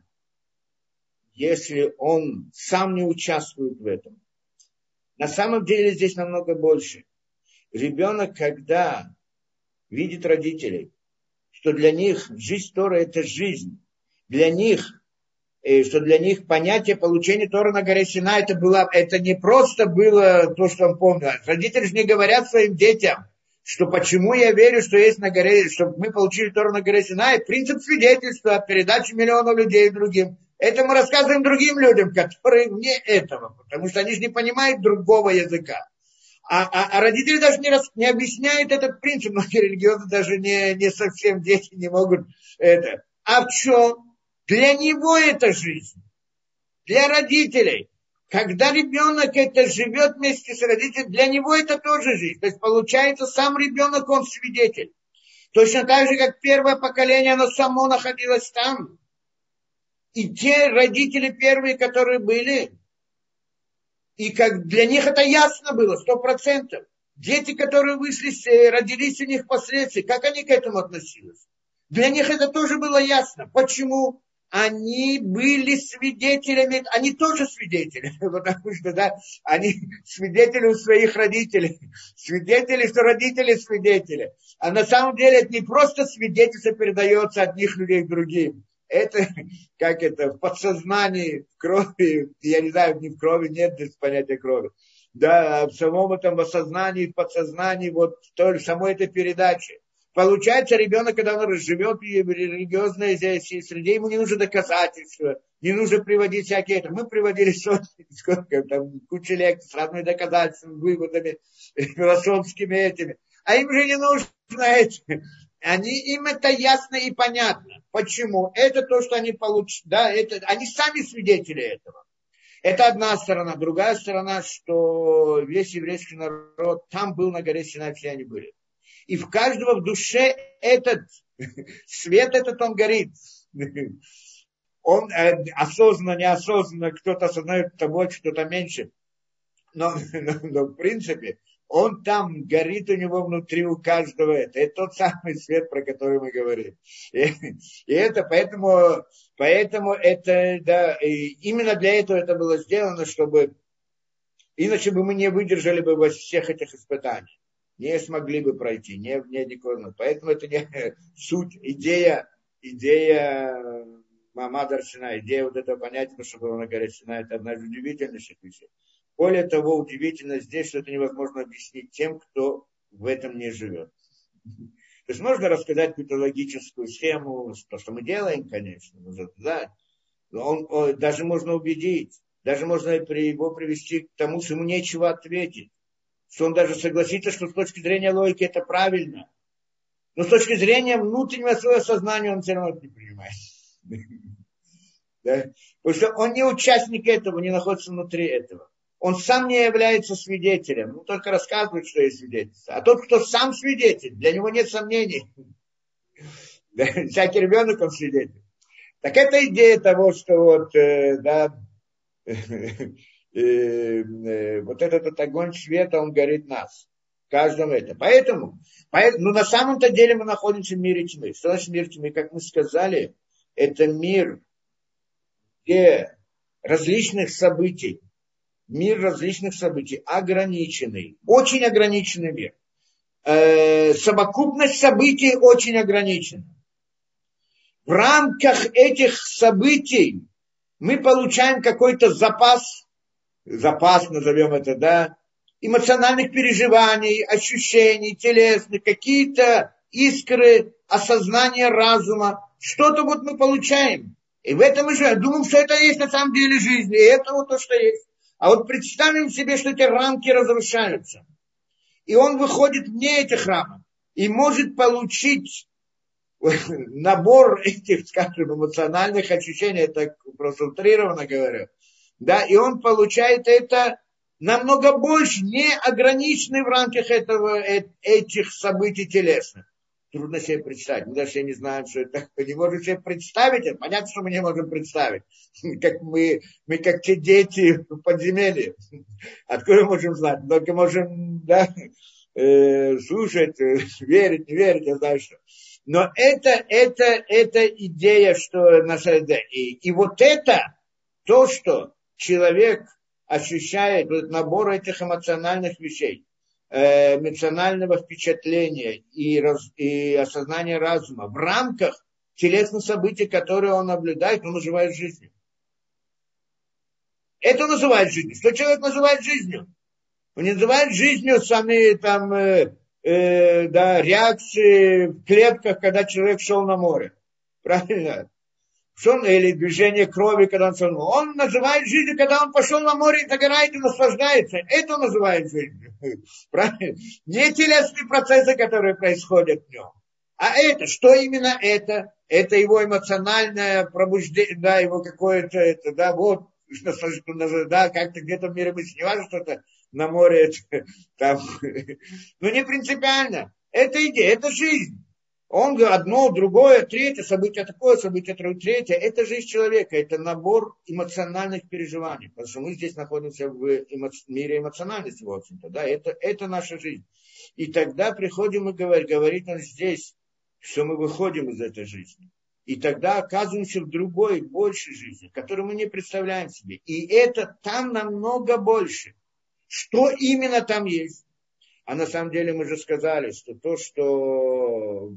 если он сам не участвует в этом. На самом деле здесь намного больше. Ребенок, когда видит родителей, что для них жизнь Тора – это жизнь. Для них, что для них понятие получения Тора на горе Синай это не просто было то, что он помнил. Родители же не говорят своим детям, что почему я верю, что есть на горе, что мы получили Тору на горе Синай, принцип свидетельства, передачи миллионов людей другим. Это мы рассказываем другим людям, которые вне этого, потому что они же не понимают другого языка. А родители даже не объясняют этот принцип, многие религиозы даже не совсем дети не могут это. А в чем? Для него это жизнь. Для родителей. Когда ребенок это живет вместе с родителем, для него это тоже жизнь. То есть получается, сам ребенок, он свидетель. Точно так же, как первое поколение, оно само находилось там. И те родители первые, которые были, и как для них это ясно было, 100%. Дети, которые вышли, родились у них впоследствии, как они к этому относились? Для них это тоже было ясно. Почему? Они были свидетелями, они тоже свидетели, потому что, да, они свидетели у своих родителей, свидетели, что родители свидетели. А на самом деле это не просто свидетельство передается от одних людей к другим. Это, как это, в подсознании, в крови, я не знаю, не в крови, нет здесь понятия крови. Да, в самом этом осознании, в подсознании, вот в самой этой передаче. Получается, ребенок, когда он живет в религиозной среде, ему не нужно доказательства, не нужно приводить всякие это. Мы приводили сколько там, кучу лекций с разными доказательствами, выводами, философскими этими. А им же не нужно это. Им это ясно и понятно. Почему? Это то, что они получат. Да, они сами свидетели этого. Это одна сторона. Другая сторона, что весь еврейский народ там был на горе Синай, все они были. И в каждого в душе этот свет, он горит. Он осознанно, неосознанно, кто-то осознает это больше, кто-то меньше. Но в принципе, он там горит у него внутри, у каждого. Это тот самый свет, про который мы говорим. И это поэтому это, да, и именно для этого это было сделано, чтобы иначе бы мы не выдержали бы во всех этих испытаний. Не смогли бы пройти, никуда. Поэтому это не суть, идея Маамад Синай, идея вот этого понятия, что было на горе Синай, это одна из удивительнейших вещей. Более того, удивительно здесь, что это невозможно объяснить тем, кто в этом не живет. То есть можно рассказать какую-то логическую схему, то, что мы делаем, конечно, да. Даже можно убедить, даже можно его привести к тому, что ему нечего ответить. Что он даже согласится, что с точки зрения логики это правильно. Но с точки зрения внутреннего своего сознания он все равно это не принимает. Да? Потому что он не участник этого, не находится внутри этого. Он сам не является свидетелем. Он только рассказывает, что есть свидетельство. А тот, кто сам свидетель, для него нет сомнений. Да, всякий ребенок, он свидетель. Так это идея того, что вот, вот этот огонь света, он горит нас. В каждом этом. Поэтому, ну, на самом-то деле мы находимся в мире тьмы. Что значит мир тьмы? Как мы сказали, это мир, где мир различных событий ограниченный, очень ограниченный мир. Совокупность событий очень ограничена. В рамках этих событий мы получаем какой-то запас, назовем это, да, эмоциональных переживаний, ощущений, телесных, какие-то искры осознания разума. Что-то вот мы получаем. И в этом мы живем. Думаем, что это есть на самом деле жизнь. И это вот то, что есть. А вот представим себе, что эти рамки разрушаются. И он выходит вне этих рамок. И может получить набор этих, скажем, эмоциональных ощущений. Это просто утрированно говорю. Да, и он получает это намного больше, не ограниченный в рамках этих событий телесных. Трудно себе представить. Мы даже не знаем, что это. Мы не можем себе представить это. Понятно, что мы не можем представить. Как мы как те дети в подземелье. Откуда можем знать? Только можем, да, слушать, верить, не верить, я знаю что. Но это идея, что и вот это то, что человек ощущает, вот набор этих эмоциональных вещей, эмоционального впечатления и осознания разума в рамках телесных событий, которые он наблюдает, он называет жизнью. Это он называет жизнью. Что человек называет жизнью? Он не называет жизнью сами там, реакции в клетках, когда человек шел на море. Правильно? Или движение крови, когда он шел. Он называет жизнью, когда он пошел на море и загорает и наслаждается. Это он называет жизнью. Правильно? Не телесные процессы, которые происходят в нем. А это, что именно это? Это его эмоциональное пробуждение, да, его какое-то, это, да, вот, да, как-то где-то в мире быть, не важно, что это на море, это, там, но не принципиально. Это идея, это жизнь. Он одно, другое, третье, событие такое, событие третье. Это жизнь человека, это набор эмоциональных переживаний. Потому что мы здесь находимся в мире эмоциональности, в общем-то. Да, это наша жизнь. И тогда приходим и говорит он здесь, что мы выходим из этой жизни. И тогда оказываемся в другой, большей жизни, которую мы не представляем себе. И это там намного больше. Что именно там есть? А на самом деле мы же сказали, что то, что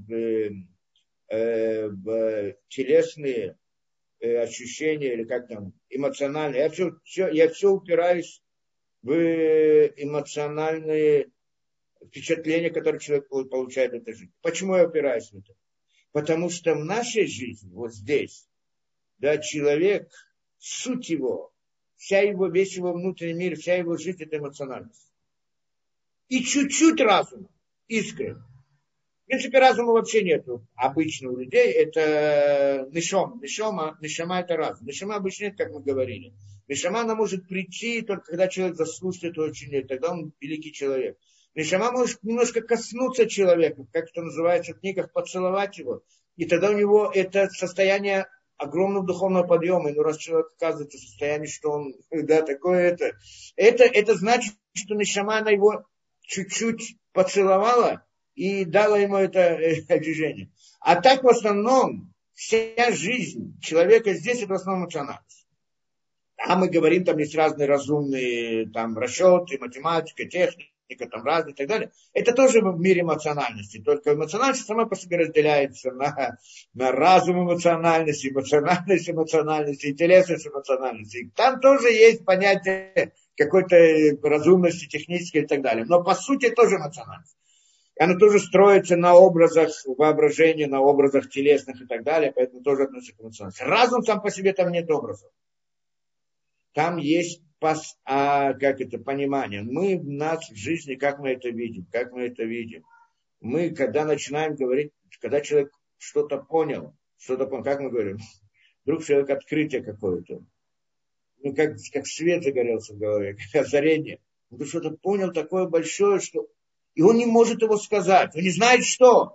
телесные ощущения, или как там, эмоциональные, я все упираюсь в эмоциональные впечатления, которые человек получает в этой жизни. Почему я упираюсь в это? Потому что в нашей жизни, вот здесь, да, человек, суть его, весь его внутренний мир, вся его жизнь – это эмоциональность. И чуть-чуть разума, искры. В принципе, разума вообще нет обычно у людей. Это нишома. Нишома это разум. Нишома обычно нет, как мы говорили. Нишома, она может прийти только когда человек заслушает очень, тогда он великий человек. Нишома может немножко коснуться человека, как это называется в книгах, поцеловать его. И тогда у него это состояние огромного духовного подъема. И ну, раз человек оказывается в состоянии, что он, да, такое это значит, что нишома, она его чуть-чуть поцеловала и дала ему это движение. А так в основном вся жизнь человека здесь это в основном эмоциональность. А мы говорим, там есть разные разумные там, расчеты, математика, техника, там разные и так далее. Это тоже в мире эмоциональности. Только эмоциональность сама по себе разделяется на разум эмоциональности, эмоциональность, телесность эмоциональности. И там тоже есть понятие какой-то разумности технической и так далее. Но по сути тоже эмоциональность. Она тоже строится на образах воображения, на образах телесных и так далее, поэтому тоже относится к эмоциональности. Разум сам по себе там нет образов. Там есть понимание. Мы в нас в жизни, как мы это видим. Мы, когда начинаем говорить, когда человек что-то понял, как мы говорим, вдруг человек открытие какое-то. Ну, как свет загорелся в голове, как озарение. Он что-то понял такое большое, что... И он не может его сказать. Он не знает, что.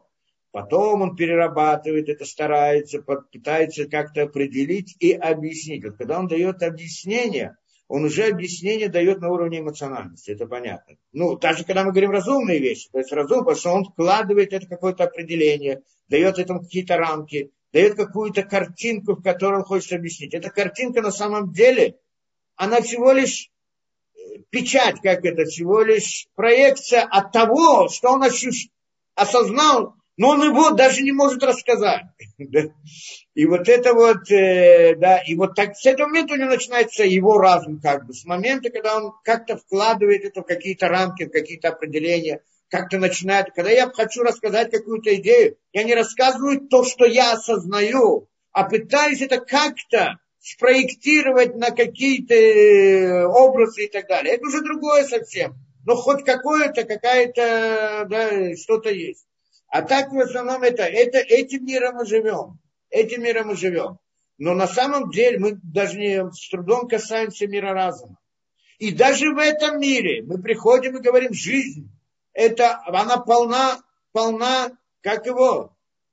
Потом он перерабатывает это, старается, пытается как-то определить и объяснить. Вот когда он дает объяснение, он уже объяснение дает на уровне эмоциональности, это понятно. Ну, даже когда мы говорим разумные вещи, то есть разум, потому что он вкладывает это какое-то определение, дает этому какие-то рамки, дает какую-то картинку, в которой он хочет объяснить. Эта картинка на самом деле, она всего лишь печать, как это, всего лишь проекция от того, что он осознал, но он его даже не может рассказать. И вот это вот, да, и вот так, с этого момента у него начинается его разум, как бы, с момента, когда он как-то вкладывает это в какие-то рамки, в какие-то определения, как-то начинает, когда я хочу рассказать какую-то идею, я не рассказываю то, что я осознаю, а пытаюсь это как-то спроектировать на какие-то образы и так далее. Это уже другое совсем. Но хоть какое-то, какая-то, да, что-то есть. А так в основном этим миром мы живем. Этим миром мы живем. Но на самом деле мы даже не с трудом касаемся мира разума. И даже в этом мире мы приходим и говорим, жизнь, она полна, как его,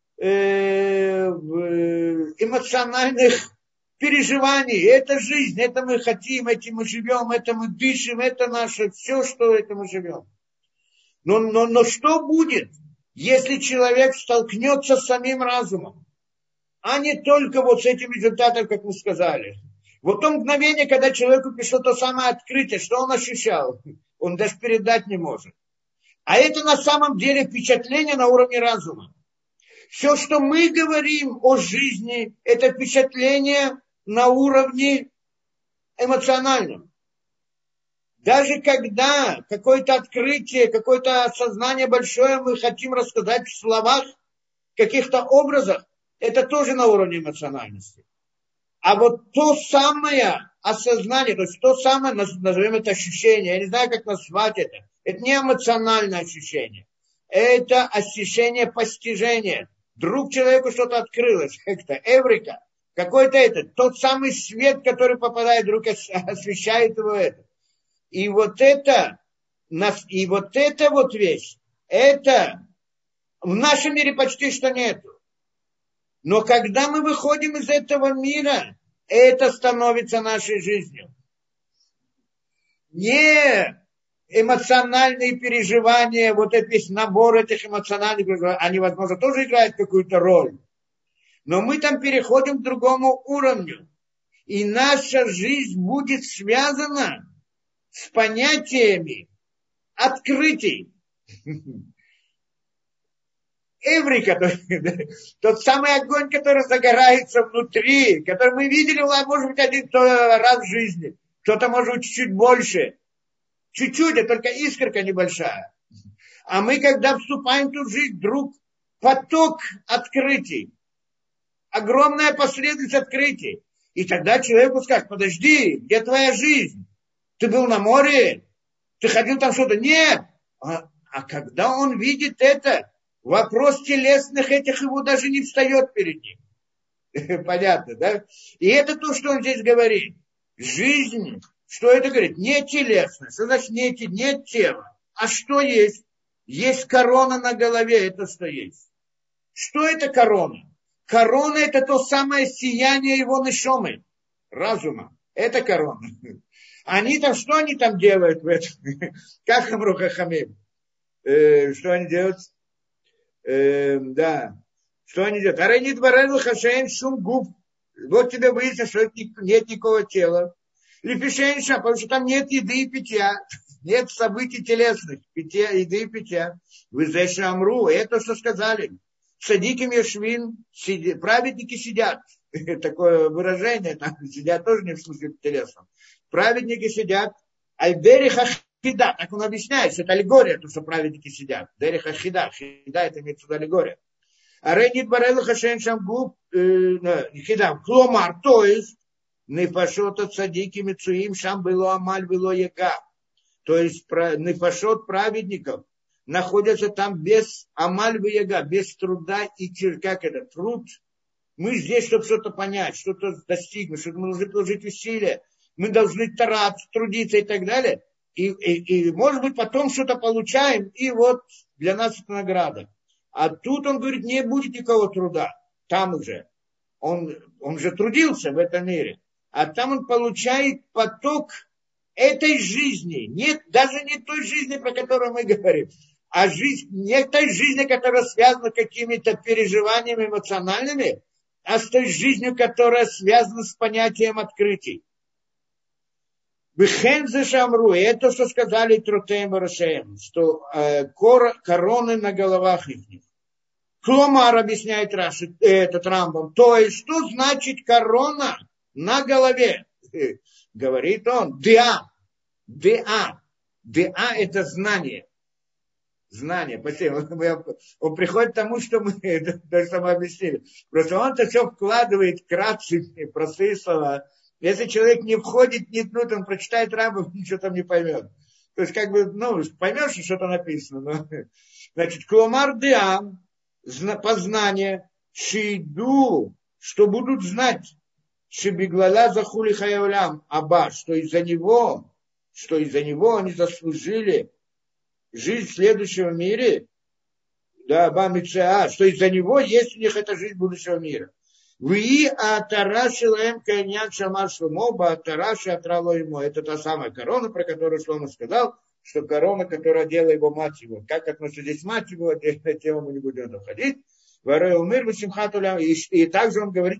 эмоциональных переживаний. Это жизнь, это мы хотим, этим мы живем, это мы дышим, это наше все, что это мы живем. Но что будет, если человек столкнется с самим разумом, а не только вот с этим результатом, как мы сказали? Вот то мгновение, когда человеку пришло то самое открытие, что он ощущал, он даже передать не может. А это на самом деле впечатление на уровне разума. Все, что мы говорим о жизни, это впечатление на уровне эмоциональном. Даже когда какое-то открытие, какое-то осознание большое мы хотим рассказать в словах, в каких-то образах, это тоже на уровне эмоциональности. А вот то самое осознание, то есть то самое, назовем это ощущение, я не знаю, как назвать это не эмоциональное ощущение, это ощущение постижения. Вдруг человеку что-то открылось, как-то эврика, какой-то тот самый свет, который попадает, вдруг освещает его это. И вот эта вот вещь, это в нашем мире почти что нету. Но когда мы выходим из этого мира, это становится нашей жизнью. Не эмоциональные переживания, вот этот весь набор этих эмоциональных переживаний, они, возможно, тоже играют какую-то роль. Но мы там переходим к другому уровню. И наша жизнь будет связана с понятиями открытий. Эврика, тот самый огонь, который загорается внутри, который мы видели, может быть, один раз в жизни. Кто-то, может быть, чуть-чуть больше. Чуть-чуть, это только искорка небольшая. А мы, когда вступаем в жизнь, вдруг поток открытий. Огромная последовательность открытий. И тогда человеку скажет, подожди, где твоя жизнь? Ты был на море? Ты ходил там что-то? Нет. А когда он видит это, вопрос телесных этих его даже не встает перед ним. Понятно, да? И это то, что он здесь говорит. Жизнь, что это говорит? Не телесно. Что значит нет тела? А что есть? Есть корона на голове, это что есть. Что это корона? Корона это то самое сияние его нешомы, разума. Это корона. Что они там делают в этом? Как Амру Хахамим? Что они делают? Да. Что они делают? Аренит Барелу Хашаэн Шум Губ. Вот тебе выяснится, что нет никакого тела. Лифишенша, потому что там нет еды и питья. Нет событий телесных. Еды и питья. Вы здесь Амру. Это что сказали. Садиким Йошвин. Праведники сидят. Такое выражение. Там сидят тоже не в смысле телесном. Праведники сидят. Альбери Хахида. Так он объясняет, что это аллегория, то, что праведники сидят. Дери Хахида. Хида это имеется в виду аллегория. Аренит Барелу Хашен Шамгуб. Хида. Кломар. То есть. Нефашот от садики мицуим шам было амаль было яга. То есть нефашот праведников находятся там без амаль яга, без труда и как это, труд. Мы здесь, чтобы что-то понять, что-то достигнуть, что мы должны положить усилия, мы должны стараться, трудиться и так далее. И может быть потом что-то получаем, и вот для нас это награда. А тут он говорит, не будет никакого труда. Там уже. Он же трудился в этом мире. А там он получает поток этой жизни. Нет, даже не той жизни, про которую мы говорим. А жизнь, не той жизни, которая связана с какими-то переживаниями эмоциональными, а с той жизнью, которая связана с понятием открытий. Бехензе шамру, это что сказали Трутеем и Рашеем, что короны на головах их. Кломар объясняет Раши, этот Рамбам. То есть, что значит корона на голове? Говорит он, Деа. Деа это знание. Знание. Он приходит к тому, что мы то, что мы объяснили. Просто он это все вкладывает вкратце, простые слова. Если человек не входит, не тнут, он прочитает Рамбам, ничего там не поймет. То есть, как бы, поймешь, что там написано. Но, значит, Кломар Деа. Познание, шиду, что будут знать, шибиглала захули хаявлям, аба, что из-за него они заслужили жизнь в следующем мире, да, аба мицеа, что из-за него есть у них эта жизнь будущего мира. Вы атараши лаэм кайнян шамар шломо, ба атараши атрало ему. Это та самая корона, про которую Шломо сказал, что корона, которая одела его мать его. Как относится здесь мать его, на тему мы не будем доходить. И также он говорит,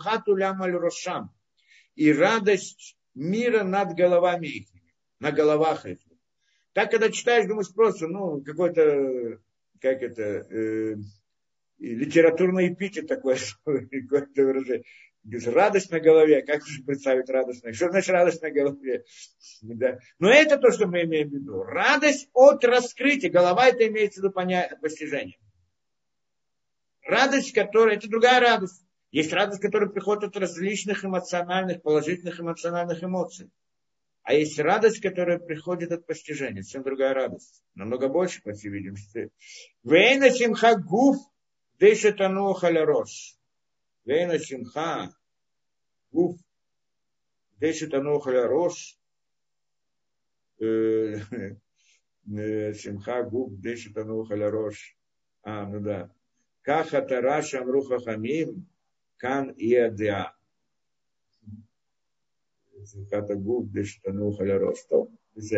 и радость мира над головами их, на головах их. Так, когда читаешь, думаешь просто, какой-то, как это, литературный эпитет такой, какое-то выражение. Радость на голове, как же представить радость на голове? Что значит радость на голове? Да. Но это то, что мы имеем в виду. Радость от раскрытия. Голова это имеется в виду постижение. Радость, которая, это другая радость. Есть радость, которая приходит от различных эмоциональных, положительных эмоциональных эмоций. А есть радость, которая приходит от постижения. Совсем другая радость. Намного больше, по всей видимости. Вейна симха гуф дешетану халярош. Вейна симха гуф дешетану халярош. Симха гуф дешетану халярош. Да. Каха тараш амруха хамим кан иадеа. Симхата гуф дешетану халярош. То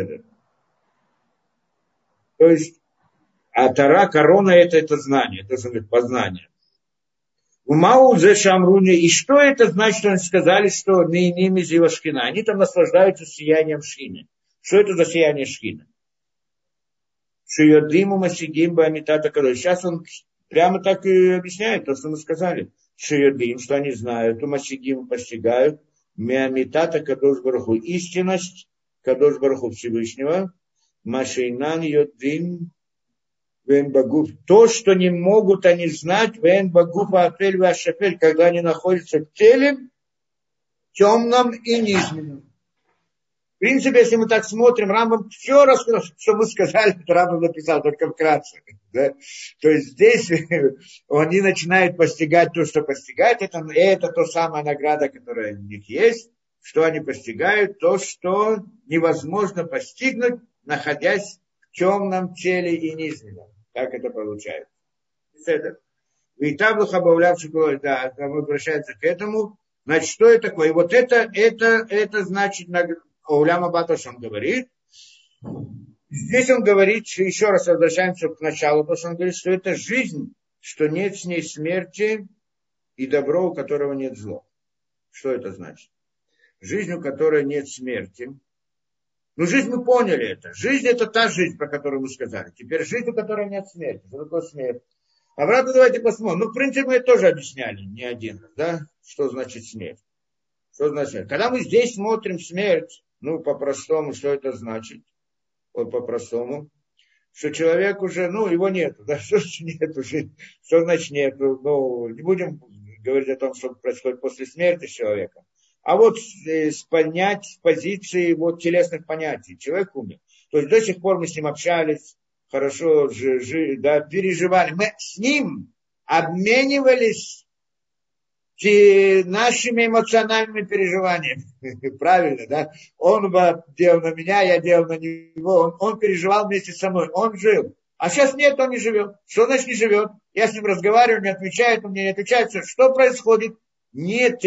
есть, а тара, корона, это знание, это же познание. Умау зе шамруни. И что это значит, что они сказали, что нейними зива шхина? Они там наслаждаются сиянием шхины. Что это за сияние шхины? Шиодиму масигим бамитата кадош. Сейчас он прямо так и объясняет то, что мы сказали. Шиодим, что они знают, масигим постигают. Миамитата кадош бараху. Истинность кадош бараху Всевышнего. Машейнан йодим вен багуф. То, что не могут они знать, вен багуф афель вашафель, когда они находятся в теле темном и низменном. В принципе, если мы так смотрим, Рамбам все рассказал, что мы сказали, это Рамбам написал только вкратце. Да? То есть здесь они начинают постигать то, что постигают. Это то самая награда, которая у них есть, что они постигают, то, что невозможно постигнуть, находясь в темном теле и низменном. Как это получается? И там да, там обращается к этому. Значит, что это такое? И вот это значит, Оулям Аба, что он говорит. Здесь он говорит, еще раз возвращаемся к началу, потому что он говорит, что это жизнь, что нет с ней смерти и добро, у которого нет зла. Что это значит? Жизнь, у которой нет смерти. Жизнь мы поняли это. Жизнь это та жизнь, про которую мы сказали. Теперь жизнь, у которой нет смерти. Что такое смерть? Обратно давайте посмотрим. В принципе, мы тоже объясняли не один раз, да? Что значит смерть? Что значит смерть? Когда мы здесь смотрим смерть, по-простому, что это значит? Вот по-простому. Что человек уже, его нету. Да? Что значит нет уже? Что значит нету? Не будем говорить о том, что происходит после смерти человека. А вот понять с позиции телесных понятий. Человек умер. То есть до сих пор мы с ним общались, хорошо переживали. Мы с ним обменивались нашими эмоциональными переживаниями. Правильно, да? Он делал на меня, я делал на него. Он переживал вместе со мной. Он жил. А сейчас нет, он не живет. Что значит не живет? Я с ним разговариваю, не отвечает, он мне не отвечает. Что происходит? Нет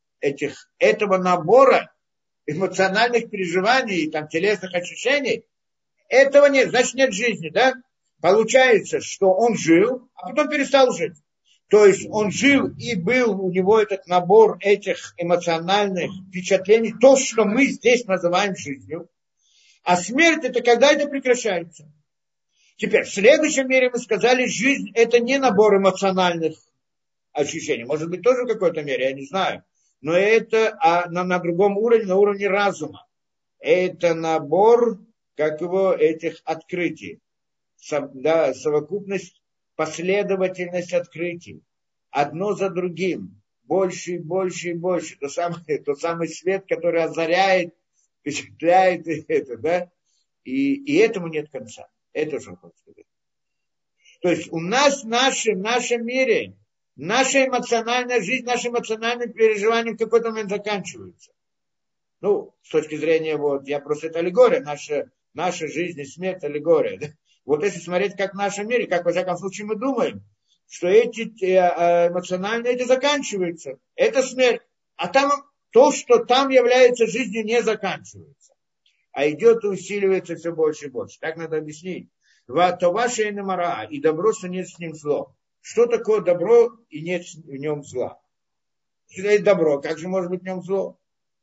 этого набора эмоциональных переживаний, там, телесных ощущений. Этого нет, значит нет жизни, да? Получается, что он жил, а потом перестал жить. То есть он жил и был у него этот набор этих эмоциональных впечатлений, то, что мы здесь называем жизнью. А смерть это когда это прекращается. Теперь, в следующем мире мы сказали, жизнь это не набор эмоциональных ощущений. Может быть, тоже в какой-то мере, я не знаю. Но это на другом уровне, на уровне разума. Это набор, как его, этих открытий. Совокупность, последовательность открытий. Одно за другим. Больше и больше и больше. Тот самый свет, который озаряет, впечатляет это, да? И этому нет конца. Это что хочется сказать. То есть у нас в нашем мире наша эмоциональная жизнь, наши эмоциональные переживания в какой-то момент заканчиваются. Ну, с точки зрения, вот, я просто это аллегория, наша жизнь и смерть аллегория. Да? Вот если смотреть, как в нашем мире, как, во всяком случае, мы думаем, что эти эмоциональные эти заканчиваются. Это смерть. А там то, что там является жизнью, не заканчивается. А идет и усиливается все больше и больше. Так надо объяснить. То ваше иномара, и добро, что нет с ним зло. Что такое добро и нет в нем зла? Если есть добро, как же может быть в нем зло?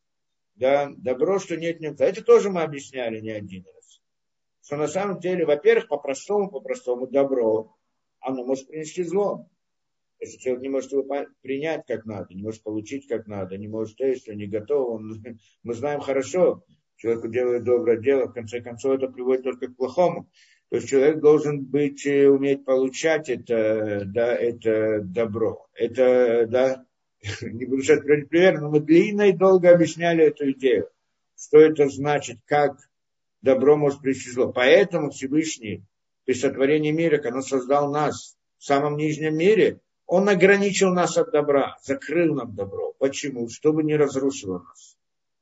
Да, добро, что нет в нем зла. Это тоже мы объясняли не один раз. Что на самом деле, во-первых, по-простому, добро, оно может принести зло. Если человек не может его принять как надо, не может получить как надо, не может есть, он не готов, мы знаем хорошо, человеку делает доброе дело, в конце концов это приводит только к плохому. То есть человек должен уметь получать это добро. Это, да, не буду сейчас приводить пример, но мы длинно и долго объясняли эту идею. Что это значит, как добро может принести зло. Поэтому Всевышний при сотворении мира, когда он создал нас в самом нижнем мире, он ограничил нас от добра, закрыл нам добро. Почему? Чтобы не разрушило нас.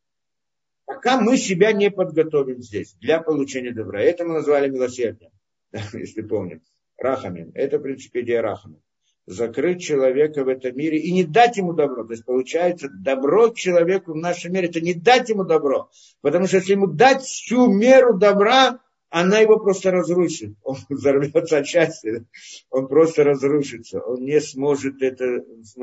Пока мы себя не подготовим здесь для получения добра. Это мы назвали милосердием, если помним. Рахамин. Это, в принципе, идея Рахамин. Закрыть человека в этом мире и не дать ему добро. То есть, получается, добро человеку в нашем мире, это не дать ему добро. Потому что если ему дать всю меру добра, она его просто разрушит. Он взорвется от счастья. Он просто разрушится. Он не сможет это...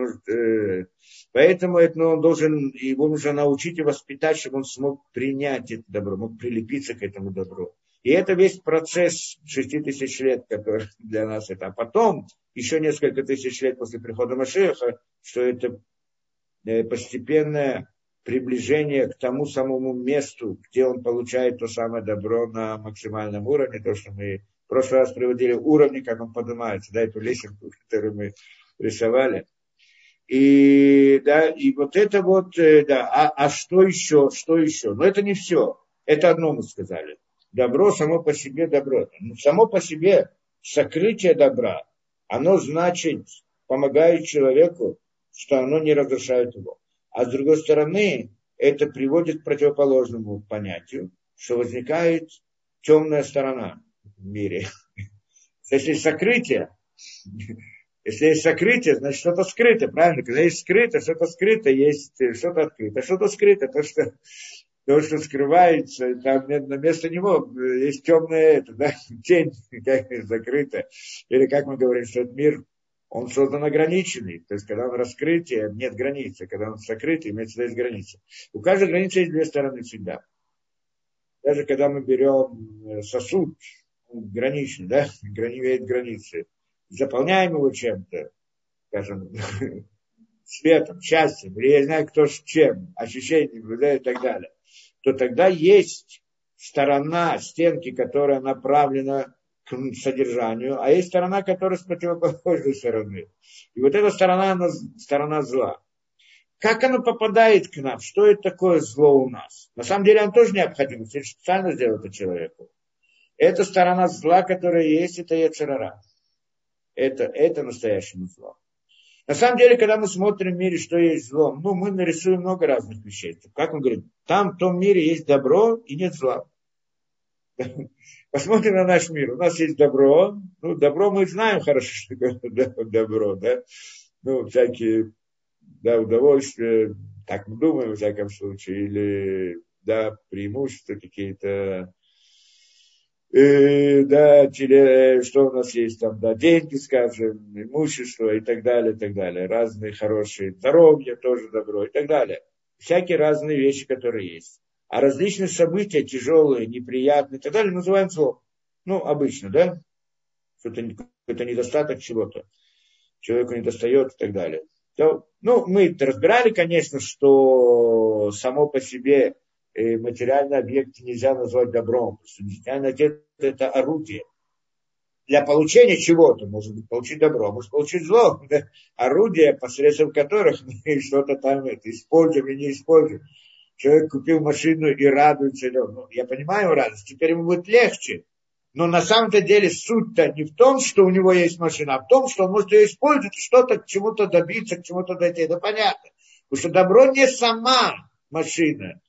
Поэтому он должен, его нужно научить и воспитать, чтобы он смог принять это добро, мог прилепиться к этому добру. И это весь процесс 6000 лет, который для нас это. А потом, еще несколько тысяч лет после прихода Машиаха, что это постепенное приближение к тому самому месту, где он получает то самое добро на максимальном уровне, то, что мы в прошлый раз приводили уровни, как он поднимается, да, эту лесенку, которую мы рисовали. И, да, и вот это вот, да, а что еще? Но это не все. Это одно мы сказали. Добро само по себе добро. Но само по себе сокрытие добра, оно значит, помогает человеку, что оно не разрушает его. А с другой стороны, это приводит к противоположному понятию, что возникает темная сторона в мире. Если есть сокрытие, значит что-то скрыто, правильно? Когда есть скрыто, что-то скрыто, есть что-то открыто. Что-то скрыто, то, что скрывается, там вместо него есть темная тень, как закрыта. Или как мы говорим, что этот мир, он создан ограниченный. То есть, когда он раскрытие, нет границы. Когда он сокрытый, имеется в виду есть граница. У каждой границы есть две стороны всегда. Даже когда мы берем сосуд, он граничный, да, имеет границы. Заполняем его чем-то, скажем, светом, счастьем, или я не знаю, кто с чем, ощущением, да, и так далее, то тогда есть сторона стенки, которая направлена к содержанию, а есть сторона, которая с противоположной стороны. И вот эта сторона, она сторона зла. Как оно попадает к нам? Что это такое зло у нас? На самом деле, оно тоже необходимо. Если специально сделать это человеку. Эта сторона зла, которая есть, это йецер ара. Это настоящее зло. На самом деле, когда мы смотрим в мире, что есть зло, мы нарисуем много разных вещей. Как он говорит, там в том мире есть добро и нет зла. Посмотрим на наш мир. У нас есть добро. Ну, добро мы знаем хорошо, что такое добро, да. Ну, всякие, да, удовольствия, так мы думаем, во всяком случае, или, да, преимущества какие-то, да, что у нас есть там, да, деньги, скажем, имущество и так далее, разные хорошие, здоровье тоже добро и так далее. Всякие разные вещи, которые есть. А различные события, тяжелые, неприятные и так далее, называем злом. Ну, обычно, да? Что-то недостаток чего-то. Человеку не достает и так далее. То, ну, мы разбирали, конечно, что само по себе материальные объекты нельзя назвать добром, потому что материальный объект – это орудие для получения чего-то, может быть, получить добро, может получить зло, да? Орудия, посредством которых мы что-то там используем и не используем. Человек купил машину и радуется, ну, я понимаю радость, теперь ему будет легче. Но на самом-то деле суть-то не в том, что у него есть машина, а в том, что он может ее использовать, что-то к чему-то добиться, к чему-то дойти. Это понятно. Потому что добро не сама машина,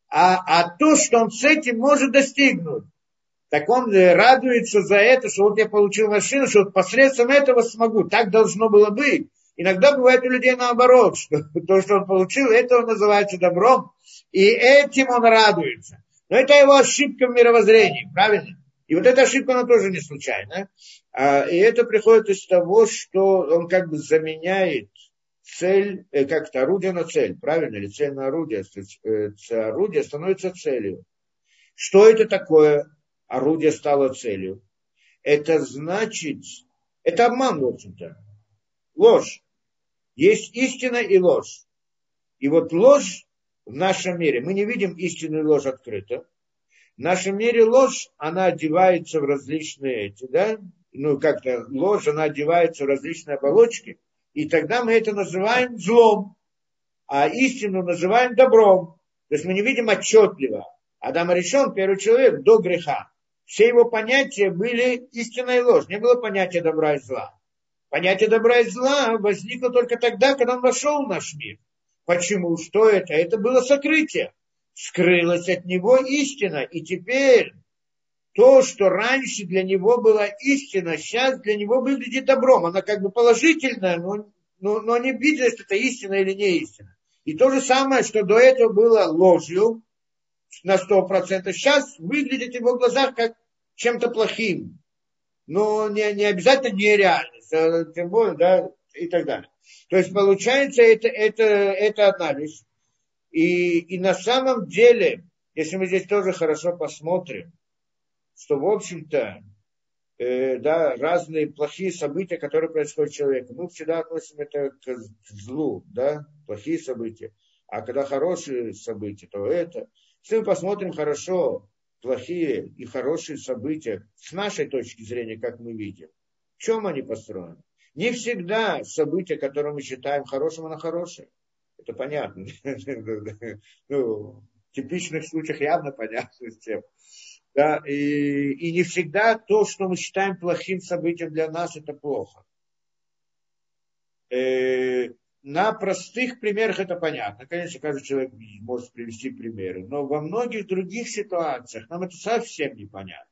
а то, что он с этим может достигнуть. Так он радуется за это, что вот я получил машину, что вот посредством этого смогу. Так должно было быть. Иногда бывает у людей наоборот, что то, что он получил, это он называется добром, и этим он радуется. Но это его ошибка в мировоззрении, правильно? И вот эта ошибка, она тоже не случайна. И это приходит из того, что он как бы заменяет цель, как-то орудие на цель, правильно? Или цель на орудие. Орудие становится целью. Что это такое? Орудие стало целью. Это значит, это обман, в общем-то. Ложь. Есть истина и ложь. И вот ложь в нашем мире, мы не видим истину и ложь открыто. В нашем мире ложь, она одевается в различные эти, да, ну как-то ложь, она одевается в различные оболочки, и тогда мы это называем злом, а истину называем добром. То есть мы не видим отчетливо. Адам решен, первый человек, до греха. Все его понятия были истина и ложь, не было понятия добра и зла. Понятие добра и зла возникло только тогда, когда он вошел в наш мир. Почему? Что это? Это было сокрытие. Скрылась от него истина. И теперь то, что раньше для него была истина, сейчас для него выглядит добром. Она как бы положительная, но не видно, что это истина или не истина. И то же самое, что до этого было ложью на 100%, сейчас выглядит в его глазах как чем-то плохим. Но не обязательно нереальность, тем более, да, и так далее. То есть получается это одна вещь. И на самом деле, если мы здесь тоже хорошо посмотрим, что, в общем-то, да, разные плохие события, которые происходят с человеком, мы всегда относим это к злу, да, плохие события. А когда хорошие события, то это. Если мы посмотрим хорошо плохие и хорошие события с нашей точки зрения, как мы видим, в чем они построены? Не всегда события, которые мы считаем хорошим, оно хорошее. Это понятно. Ну, в типичных случаях явно понятно с тем. Да, и не всегда то, что мы считаем плохим событием для нас, это плохо. На простых примерах это понятно. Конечно, каждый человек может привести примеры. Но во многих других ситуациях нам это совсем непонятно.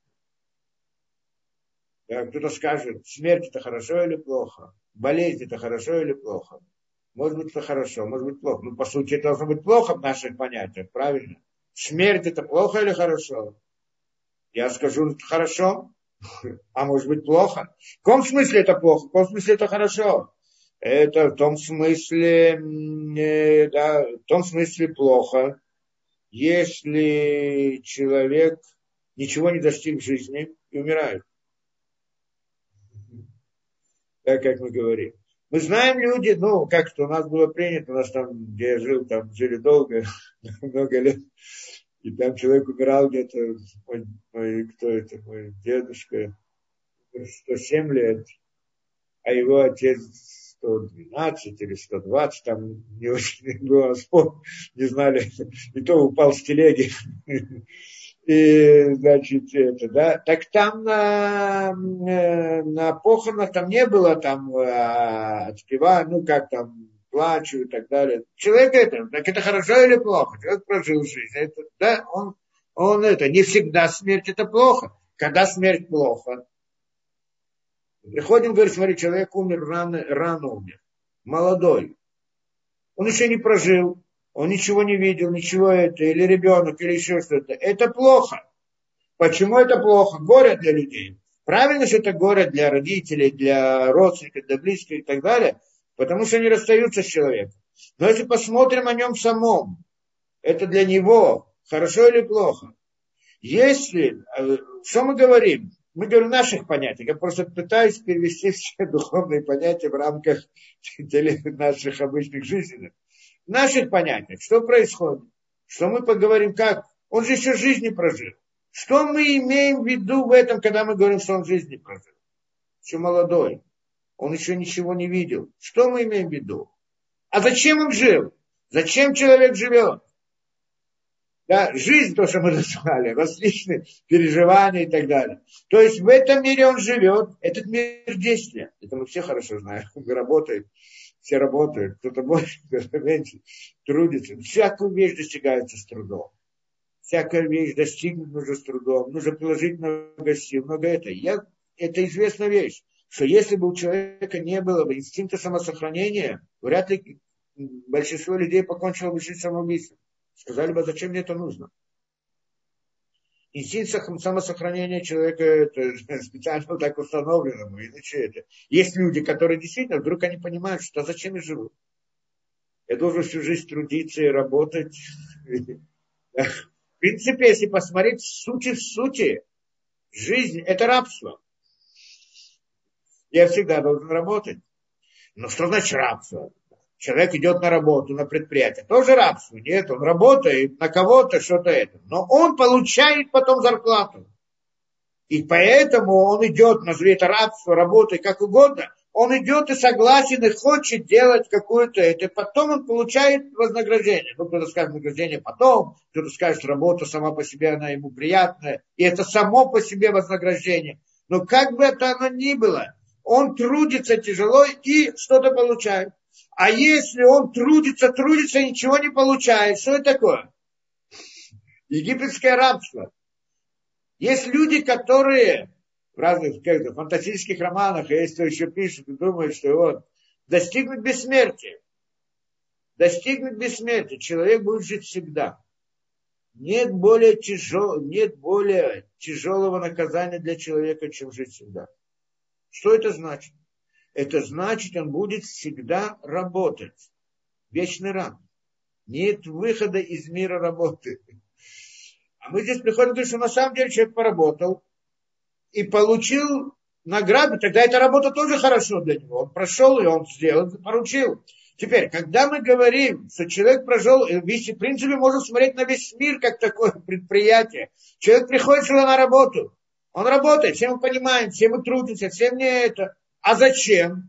Да, кто-то скажет, смерть это хорошо или плохо? Болезнь это хорошо или плохо? Может быть, это хорошо, может быть, плохо. Ну, по сути, это должно быть плохо в наших понятиях, правильно? Смерть это плохо или хорошо? Я скажу, это хорошо, а может быть плохо. В каком смысле это плохо? В каком смысле это хорошо? Это в том смысле, да, в том смысле плохо, если человек ничего не достиг в жизни и умирает. Так, как мы говорим. Мы знаем люди, ну, как это у нас было принято, у нас там, где я жил, там жили долго, много лет. И там человек умирал где-то, кто это, мой дедушка, 107 лет, а его отец 112 или 120, там не очень было спор, не знали, и то упал с телеги. И, значит, это, да, так там на похоронах там не было там отпева, ну, как там, плачу и так далее. Человек это, так это хорошо или плохо? Человек прожил жизнь, это, да, он Не всегда смерть это плохо. Когда смерть плохо, приходим, говорит, смотри, человек умер рано умер, молодой. Он еще не прожил, он ничего не видел, ничего это, или ребенок, или еще что-то. Это плохо. Почему это плохо? Горе для людей. Правильно, что это горе для родителей, для родственников, для близких и так далее, потому что они расстаются с человеком. Но если посмотрим о нем самом, это для него хорошо или плохо? Что мы говорим? Мы говорим наших понятий. Я просто пытаюсь перевести все духовные понятия в рамках наших обычных жизненных. В наших понятиях, что происходит? Что мы поговорим, как? Он же еще жизни прожил. Что мы имеем в виду в этом, когда мы говорим, что он жизни прожил? Еще молодой. Он еще ничего не видел. Что мы имеем в виду? А зачем он жил? Зачем человек живет? Да, жизнь, то, что мы назвали, различные переживания и так далее. То есть в этом мире он живет, этот мир действия. Это мы все хорошо знаем. Мы работаем, все работают, кто-то больше, кто-то меньше, трудится. Всякую вещь достигается с трудом. Всякую вещь достигнуть нужно с трудом, нужно приложить много сил, много это. Это известная вещь, что если бы у человека не было бы инстинкта самосохранения, вряд ли большинство людей покончило бы жизнь самоубийством. Сказали бы, зачем мне это нужно? Инстинкт самосохранения человека это специально так установлено. Иначе это. Есть люди, которые действительно, вдруг они понимают, что зачем я живу? Я должен всю жизнь трудиться и работать. В принципе, если посмотреть в сути, жизнь – это рабство. Я всегда должен работать. Но что значит рабство? Человек идет на работу, на предприятие. Тоже рабство. Нет, он работает на кого-то, что-то это. Но он получает потом зарплату. И поэтому он идет, назови это рабство, работает как угодно. Он идет и согласен, и хочет делать какое-то это. И потом он получает вознаграждение. Ну, кто-то скажет вознаграждение потом, кто-то скажет, работа сама по себе, она ему приятная. И это само по себе вознаграждение. Но как бы это оно ни было, он трудится тяжело и что-то получает. А если он трудится, и ничего не получает, что это такое? Египетское рабство. Есть люди, которые в разных фантастических романах, а есть кто еще пишет и думает, что вот достигнуть бессмертия. Достигнуть бессмертия. Человек будет жить всегда. Нет более тяжелого наказания для человека, чем жить всегда. Что это значит? Это значит, он будет всегда работать. Вечный раб. Нет выхода из мира работы. А мы здесь приходим и говорим, что на самом деле человек поработал и получил награду, тогда эта работа тоже хорошо для него. Он прошел, и он сделал, поручил. Теперь, когда мы говорим, что человек прожил, в принципе, можно смотреть на весь мир, как такое предприятие. Человек приходит сюда на работу. Он работает, все мы понимаем, все мы трудимся, все мне это. А зачем?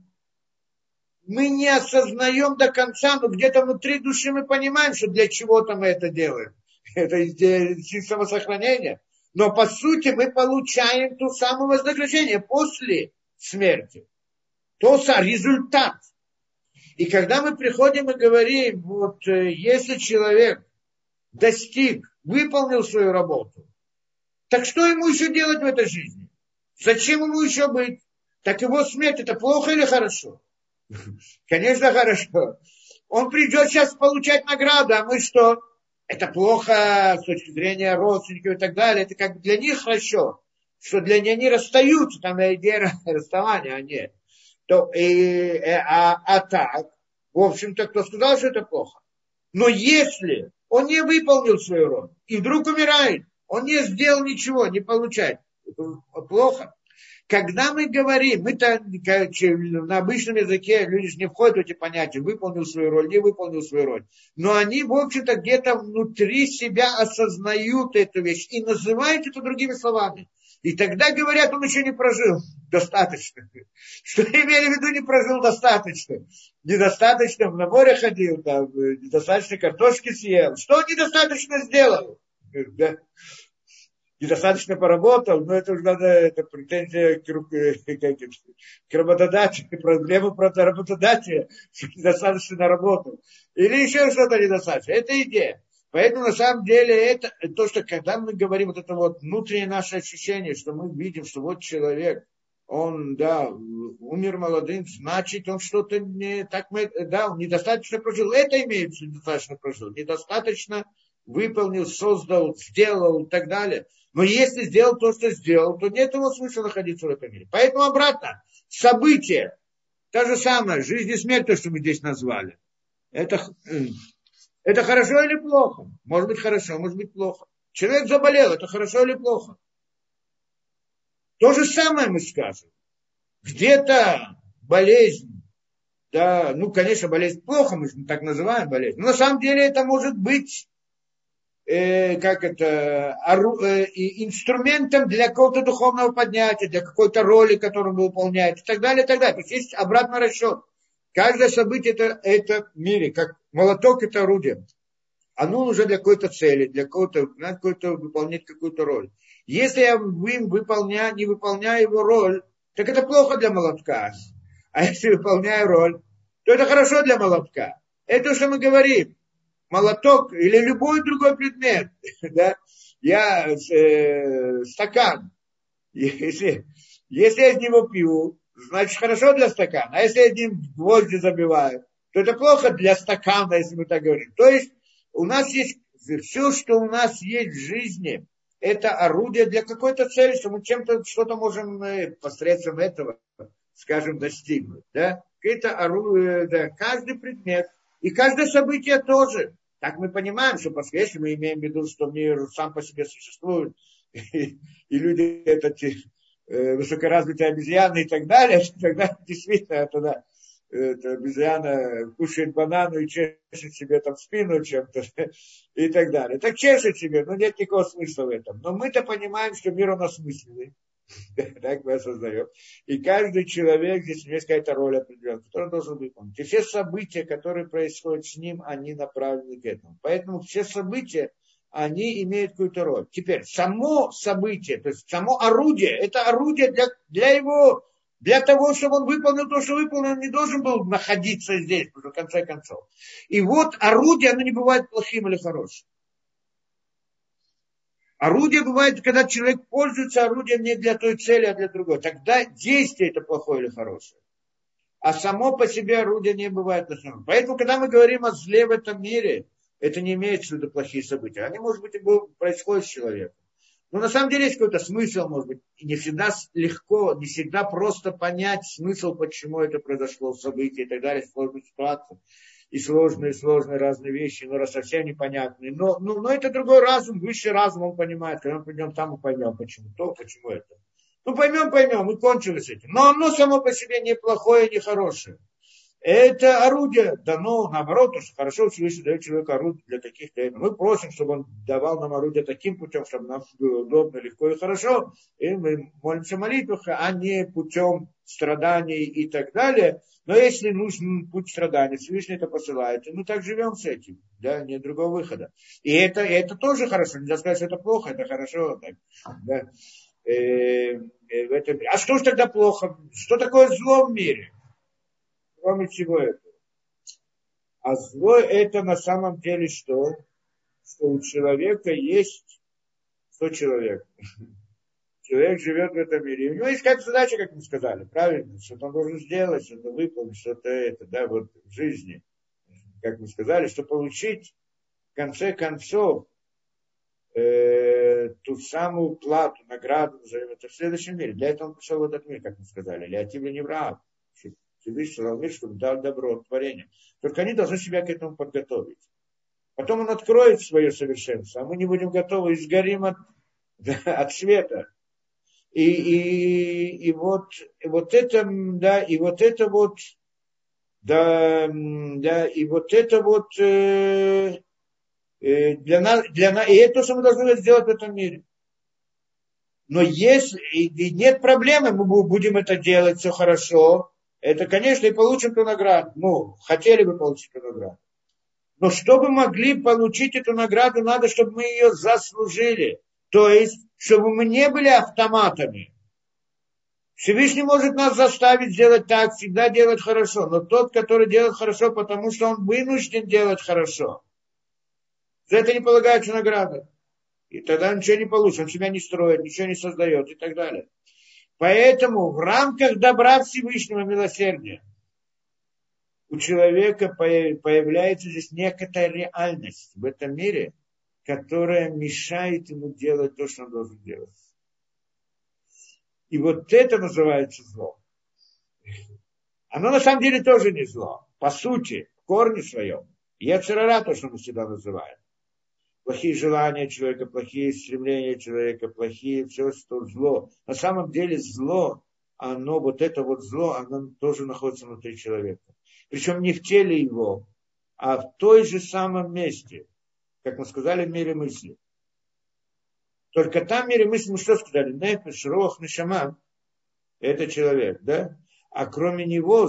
Мы не осознаем до конца, но где-то внутри души мы понимаем, что для чего-то мы это делаем. Это из самосохранения. Но по сути мы получаем то самое вознаграждение после смерти. Результат. И когда мы приходим и говорим, вот если человек достиг, выполнил свою работу, так что ему еще делать в этой жизни? Зачем ему еще быть? Так его смерть это плохо или хорошо? Конечно, хорошо. Он придет сейчас получать награду, а мы что? Это плохо с точки зрения родственников и так далее. Это как для них хорошо, что для них они расстаются, там идея расставания, а нет. Так, в общем-то, кто сказал, что это плохо? Но если он не выполнил свою роль и вдруг умирает, он не сделал ничего, не получает, это плохо. Когда мы говорим, мы-то на обычном языке люди же не входят в эти понятия, выполнил свою роль, не выполнил свою роль. Но они, в общем-то, где-то внутри себя осознают эту вещь и называют это другими словами. И тогда говорят, он еще не прожил достаточно. Что имели в виду, не прожил достаточно? Недостаточно на море ходил, там, недостаточно картошки съел. Что он недостаточно сделал? Недостаточно поработал, но это уже надо, это претензия к работодателю, проблема про работодателя, что недостаточно наработал. Или еще что-то недостаточно. Это идея. Поэтому на самом деле это то, что когда мы говорим, вот это вот внутреннее наше ощущение, что мы видим, что вот человек, он, да, умер молодым, значит, он что-то не так, да, он недостаточно прожил. Это имеется недостаточно прожил. Недостаточно выполнил, создал, сделал и так далее. Но если сделал то, что сделал, то нет его смысла находиться в этом мире. Поэтому обратно, события, то же самое, жизнь и смерть, то, что мы здесь назвали. Это хорошо или плохо? Может быть хорошо, может быть плохо. Человек заболел, это хорошо или плохо? То же самое мы скажем. Где-то болезнь, да, ну, конечно, болезнь плохо, мы так называем болезнь. Но на самом деле это может быть инструментом для какого-то духовного поднятия, для какой-то роли, которую он выполняет, и так далее, и так далее. То есть есть обратный расчет. Каждое событие это в мире, как молоток это орудие. Оно уже для какой-то цели, для какой-то выполнять какую-то роль. Если я не выполняю его роль, так это плохо для молотка. А если выполняю роль, то это хорошо для молотка. Это то, что мы говорим. Молоток или любой другой предмет. Да? Стакан. Если я из него пью, значит хорошо для стакана. А если я из него гвозди забиваю, то это плохо для стакана, если мы так говорим. То есть у нас есть все, что у нас есть в жизни, это орудие для какой-то цели, что мы что-то можем посредством этого, скажем, достигнуть. Да? Это орудие, да, каждый предмет и каждое событие тоже. Так мы понимаем, что если мы имеем в виду, что мир сам по себе существует, и люди это высокоразвитые обезьяны и так далее, тогда действительно тогда эта обезьяна кушает банану и чешет себе там спину чем-то и так далее. Так чешет себе, но нет никакого смысла в этом. Но мы-то понимаем, что мир он осмысленный. Так мы создаем. И каждый человек, здесь есть какая-то роль определенная, которую он должен выполнить. И все события, которые происходят с ним, они направлены к этому. Поэтому все события, они имеют какую-то роль. Теперь, само событие, то есть само орудие, это орудие для того, чтобы он выполнил то, что выполнил, он не должен был находиться здесь, в конце концов. И вот орудие, оно не бывает плохим или хорошим. Орудие бывает, когда человек пользуется орудием не для той цели, а для другой. Тогда действие это плохое или хорошее. А само по себе орудие не бывает плохим. Поэтому, когда мы говорим о зле в этом мире, это не имеется в виду плохие события. Они, может быть, и происходят с человеком. Но на самом деле есть какой-то смысл, может быть. И не всегда легко, не всегда просто понять смысл, почему это произошло, события и так далее, сложные ситуации. И сложные разные вещи, но совсем непонятные. Но это другой разум, высший разум, он понимает. Когда мы пойдем там, мы поймем, почему то, почему это. Ну, поймем, и кончили с этим. Но оно само по себе не плохое, не хорошее. Это орудие дано, наоборот, то, что хорошо Всевышний дает человеку орудие для каких-то. Мы просим, чтобы он давал нам орудие таким путем, чтобы нам было удобно, легко и хорошо. И мы молимся в молитвах, а не путем страданий и так далее. Но если нужен путь страданий, Всевышний это посылает, и мы так живем с этим. Да, нет другого выхода. И это тоже хорошо. Нельзя сказать, что это плохо, это хорошо. Так, да. А что же тогда плохо? Что такое зло в мире? Кроме всего этого. А зло это на самом деле что? Что у человека есть... Что человек? Человек живет в этом мире. И у него есть какая-то задача, как мы сказали, правильно? Что-то он должен сделать, что-то выполнить, что-то это, да, вот в жизни. Как мы сказали, что получить в конце концов ту самую плату, награду, назовем это, в следующем мире. Для этого он пришел в этот мир, как мы сказали. Леотим Невраав. Всевышний создал мир, чтобы дал добро, творение. Только они должны себя к этому подготовить. Потом он откроет свое совершенство, а мы не будем готовы и сгорим от света. И вот это, да, и вот это вот, да, и вот это вот для нас, и это то, что мы должны сделать в этом мире. Но если и нет проблемы, мы будем это делать, все хорошо, это, конечно, и получим эту награду. Ну, хотели бы получить эту награду. Но чтобы могли получить эту награду, надо, чтобы мы ее заслужили. То есть, чтобы мы не были автоматами. Всевышний может нас заставить сделать так, всегда делать хорошо. Но тот, который делает хорошо, потому что он вынужден делать хорошо. За это не полагается награда. И тогда он ничего не получит, он себя не строит, ничего не создает и так далее. Поэтому в рамках добра Всевышнего милосердия у человека появляется здесь некоторая реальность в этом мире, которая мешает ему делать то, что он должен делать. И вот это называется зло. Оно на самом деле тоже не зло. По сути, в корне своем. Йецер ара, то, что мы всегда называем. Плохие желания человека, плохие стремления человека, плохие, все, что зло. На самом деле зло, оно, вот это вот зло, оно тоже находится внутри человека. Причем не в теле его, а в той же самом месте, как мы сказали, в мире мысли. Только там в мире мысли мы что сказали? Нефеш, рох, нешама. Это человек, да? А кроме него,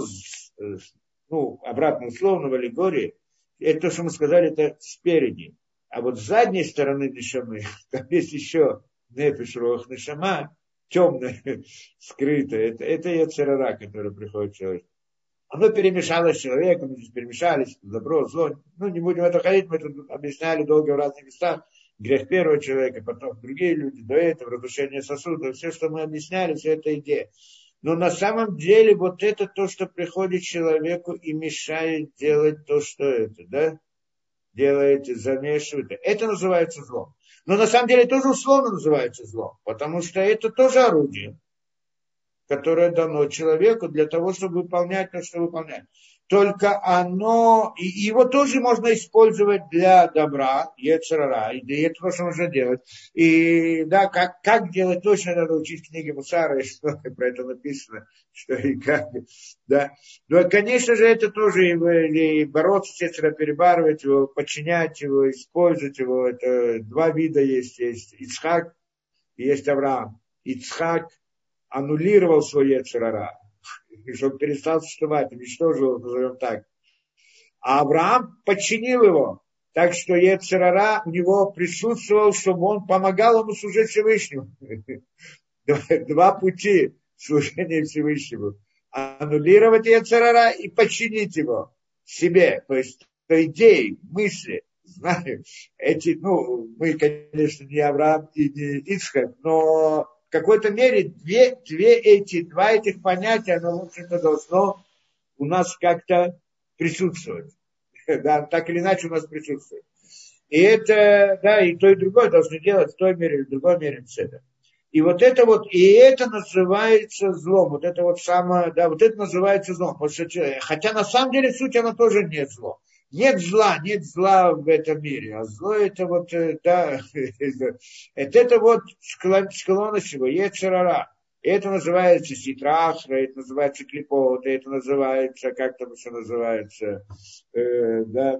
ну, обратно условно в аллегории, это то, что мы сказали, это спереди. А вот с задней стороны нешамы, там есть еще нефеш, рох, нешама, темное, скрытое. Это йецер ара, который приходит в человек. Оно перемешалось с человеком, здесь перемешались, добро, зло. Ну, не будем в это ходить, мы тут объясняли долго в разных местах. Грех первого человека, потом другие люди, до этого, разрушение сосудов, все, что мы объясняли, все это идея. Но на самом деле вот это то, что приходит человеку и мешает делать то, что это, да? Делает, замешивает. Это называется злом. Но на самом деле тоже условно называется злом, потому что это тоже орудие, которое дано человеку для того, чтобы выполнять то, что выполняет. Только оно, и его тоже можно использовать для добра, йецер ара, и это то, что нужно делать. И да, как делать, точно надо учить книги Мусара, и что про это написано, что и как. Да. Но, конечно же, это тоже и бороться с йецер ара, перебарывать его, подчинять его, использовать его. Это два вида есть. Есть Ицхак и есть Авраам. Ицхак аннулировал свой йецер ара, чтобы перестал существовать, уничтожил, назовем так. А Авраам подчинил его, так что йецер ара у него присутствовал, чтобы он помогал ему служить Всевышнему. Два пути служения Всевышнему. Аннулировать йецер ара и подчинить его себе. То есть по идее, мысли, знаю, эти, ну, мы, конечно, не Авраам и не Ицхак, но в какой-то мере два этих понятия, оно, в общем-то, должно у нас как-то присутствовать. Да, так или иначе у нас присутствует. И это, да, и то, и другое должны делать в той мере, в другой мере цеда. И вот это вот, и это называется злом. Вот это вот самое, да, вот это называется злом. Потому что, хотя на самом деле суть оно тоже не зло. Нет зла в этом мире, а зло это вот, да, это вот склонность его, йецер ара. Это называется ситрахра, это называется клипот, это называется, как там еще называется, да,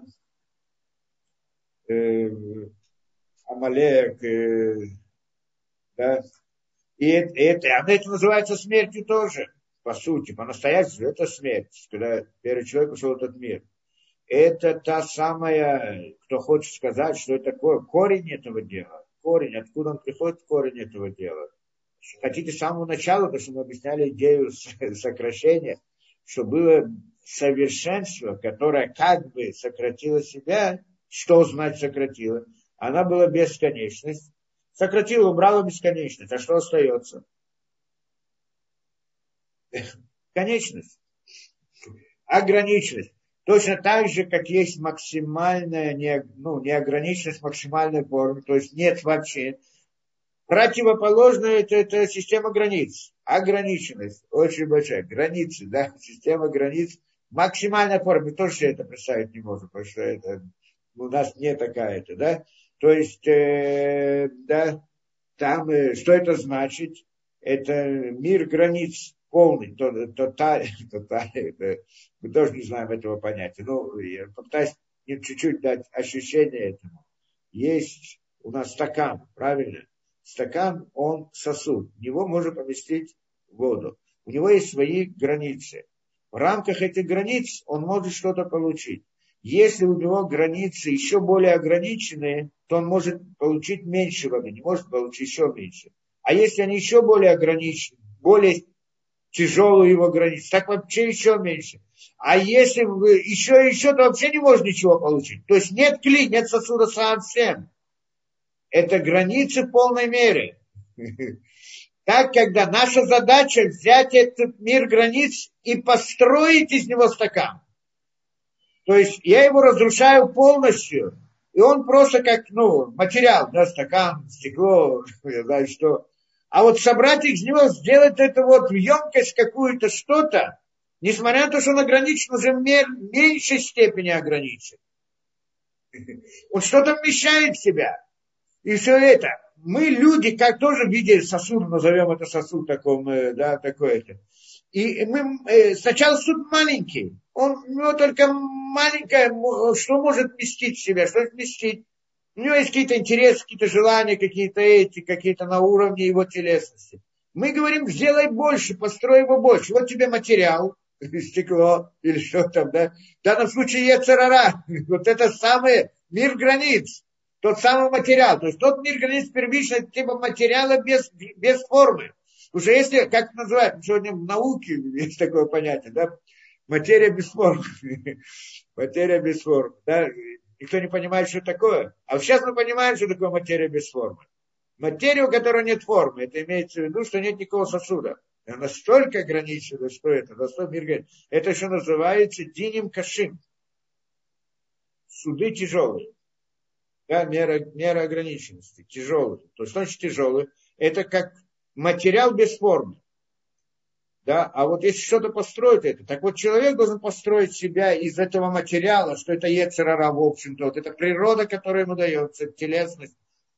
Амалек, да. И это называется смертью тоже, по сути, по-настоящему, это смерть, когда первый человек ушел в этот мир. Это та самая, кто хочет сказать, что это такое корень этого дела. Корень, откуда он приходит, корень этого дела. Если хотите с самого начала, то, что мы объясняли идею сокращения, что было совершенство, которое как бы сократило себя, что значит сократило? Она была бесконечность. Сократила, убрала бесконечность. А что остается? Конечность. Ограниченность. Точно так же, как есть максимальная, неограниченность максимальной формы, то есть нет вообще. Противоположная это система границ. Ограниченность. Очень большая. Границы, да, система границ. Максимальная форма. Мы тоже это представить не можем, потому что это у нас не такая-то, да. То есть, да, там, что это значит? Это мир границ полный, мы тоже не знаем этого понятия. Но я попытаюсь чуть-чуть дать ощущение этому. Есть у нас стакан, правильно? Стакан, он сосуд. В него можно поместить воду. У него есть свои границы. В рамках этих границ он может что-то получить. Если у него границы еще более ограниченные, то он может получить меньше воды, не может получить еще меньше. А если они еще более ограничены, более тяжелую его границу, так вообще еще меньше. А если еще, то вообще не можно ничего получить. То есть нет кли, нет сосуда совсем. Это границы в полной мере. Так, когда наша задача взять этот мир границ и построить из него стакан. То есть я его разрушаю полностью. И он просто как, материал, да, стакан, стекло, я знаю что. А вот собрать из него, сделать это вот в емкость какую-то, что-то, несмотря на то, что он ограничен, уже в меньшей степени ограничен. Он что-то вмещает в себя. И все это. Мы люди, как тоже видели сосуд, назовем это сосуд таком, да, такой-то. И мы сначала сосуд маленький. У него только маленькое, что может вместить в себя, что вместить. У него есть какие-то интересы, какие-то желания, какие-то на уровне его телесности. Мы говорим, сделай больше, построй его больше. Вот тебе материал, стекло или что там, да. В данном случае ецер-ара. Вот это самый мир границ. Тот самый материал. То есть тот мир границ первичный, типа материала без формы. Уже если, как называют, сегодня в науке есть такое понятие, да, материя без формы. Материя без формы, да. Никто не понимает, что такое. А сейчас мы понимаем, что такое материя без формы. Материя, у которой нет формы, это имеется в виду, что нет никакого сосуда. Она настолько ограничена, что это, настолько мир границ. Это что называется диним кашим. Суды тяжелые. Да, мера ограниченности, тяжелый. То есть, значит, тяжелый, это как материал без формы. Да, а вот если что-то построить это, так вот человек должен построить себя из этого материала, что это ецер-ара, в общем-то, вот это природа, которая ему дается, телесность,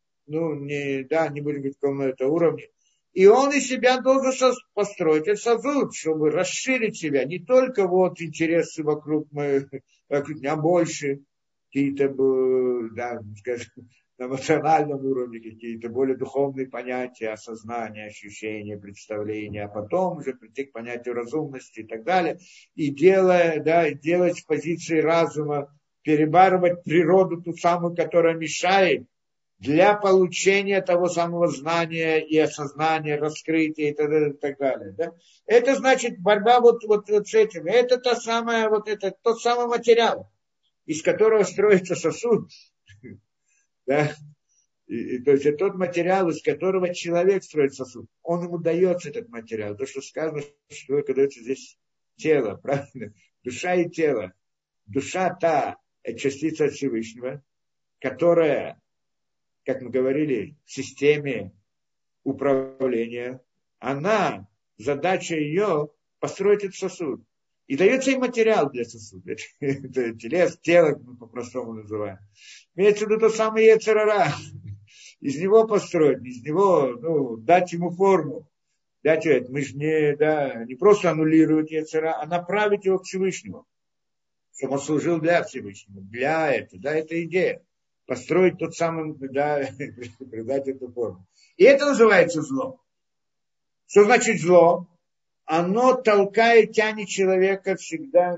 не будем говорить, в каком это уровне. И он из себя должен построить этот сосуд, чтобы расширить себя, не только вот интересы вокруг меня больше, какие-то, да, скажем, на эмоциональном уровне какие-то более духовные понятия, осознания, ощущения, представления, а потом уже прийти к понятию разумности и так далее. И делать с позиции разума, перебарывать природу, ту самую, которая мешает, для получения того самого знания и осознания, раскрытия и так далее. Да? Это значит борьба вот с этим. Это тот самый материал, из которого строится сосуд. Да? То есть это тот материал, из которого человек строит сосуд. Он ему дается этот материал. То, что сказано, что человеку дается здесь тело, правильно? Душа и тело. Душа это частица от Всевышнего, которая, как мы говорили, в системе управления, задача ее построить этот сосуд. И дается ей материал для сосуда. Это тело, мы по-простому называем. Имеется в виду то самое ецер-ара. Из него построить, из него, дать ему форму. Мы же не просто аннулировать ецер-ара, а направить его к Всевышнему. Чтобы он служил для Всевышнего. Это идея. Построить тот самый, придать эту форму. И это называется зло. Что значит зло? Оно толкает, тянет человека всегда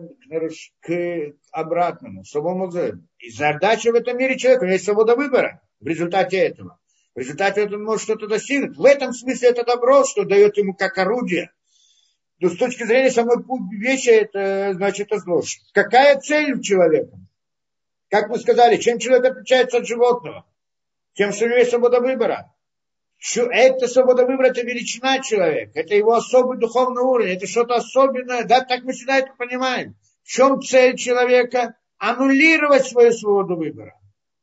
к обратному, чтобы он мог сделать. И задача в этом мире человека, у него есть свобода выбора в результате этого. В результате этого он может что-то достигнуть. В этом смысле это добро, что дает ему как орудие. Но с точки зрения самой вещи, это значит это зло. Какая цель у человека? Как мы сказали, чем человек отличается от животного? Тем, что у него есть свобода выбора. Это свобода выбора, это величина человека, это его особый духовный уровень, это что-то особенное, да, так мы всегда это понимаем. В чем цель человека? Аннулировать свою свободу выбора.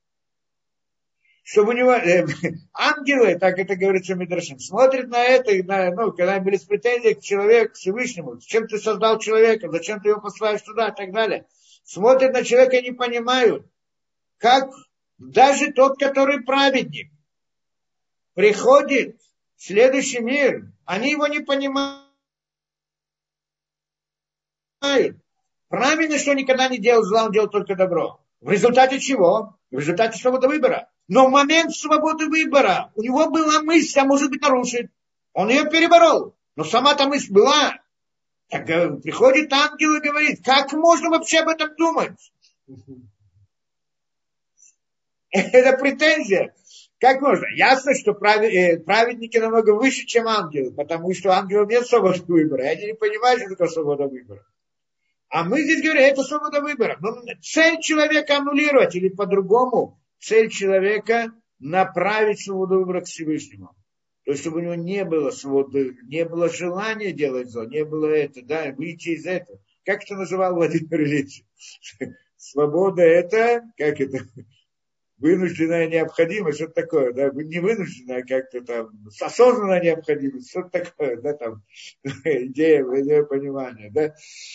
Чтобы у него, ангелы, так это говорится в Мидрашим, смотрят на это, когда были с претензией к человеку, к Всевышнему, зачем ты создал человека, зачем ты его посылаешь туда и так далее. Смотрят на человека и не понимают, как даже тот, который праведник, приходит в следующий мир, они его не понимают. Правильно, что никогда не делал зла, он делал только добро. В результате чего? В результате свободы выбора. Но в момент свободы выбора у него была мысль, а может быть нарушить. Он ее переборол. Но сама-то мысль была. Так приходит ангел и говорит, как можно вообще об этом думать? Это претензия. Как можно? Ясно, что праведники намного выше, чем ангелы, потому что ангелов нет свободы выбора. И они не понимают, что такое свобода выбора. А мы здесь говорим, это свобода выбора. Но цель человека аннулировать, или по-другому, цель человека направить свободу выбора к Всевышнему. То есть, чтобы у него не было свободы, не было желания делать зло, не было это, да, выйти из этого. Как это называл Владимир Ильич? Свобода это, как это, вынужденная необходимость, что-то такое, да, не вынужденная, как-то там, осознанная необходимость, что-то такое, да, там, идея понимания, да.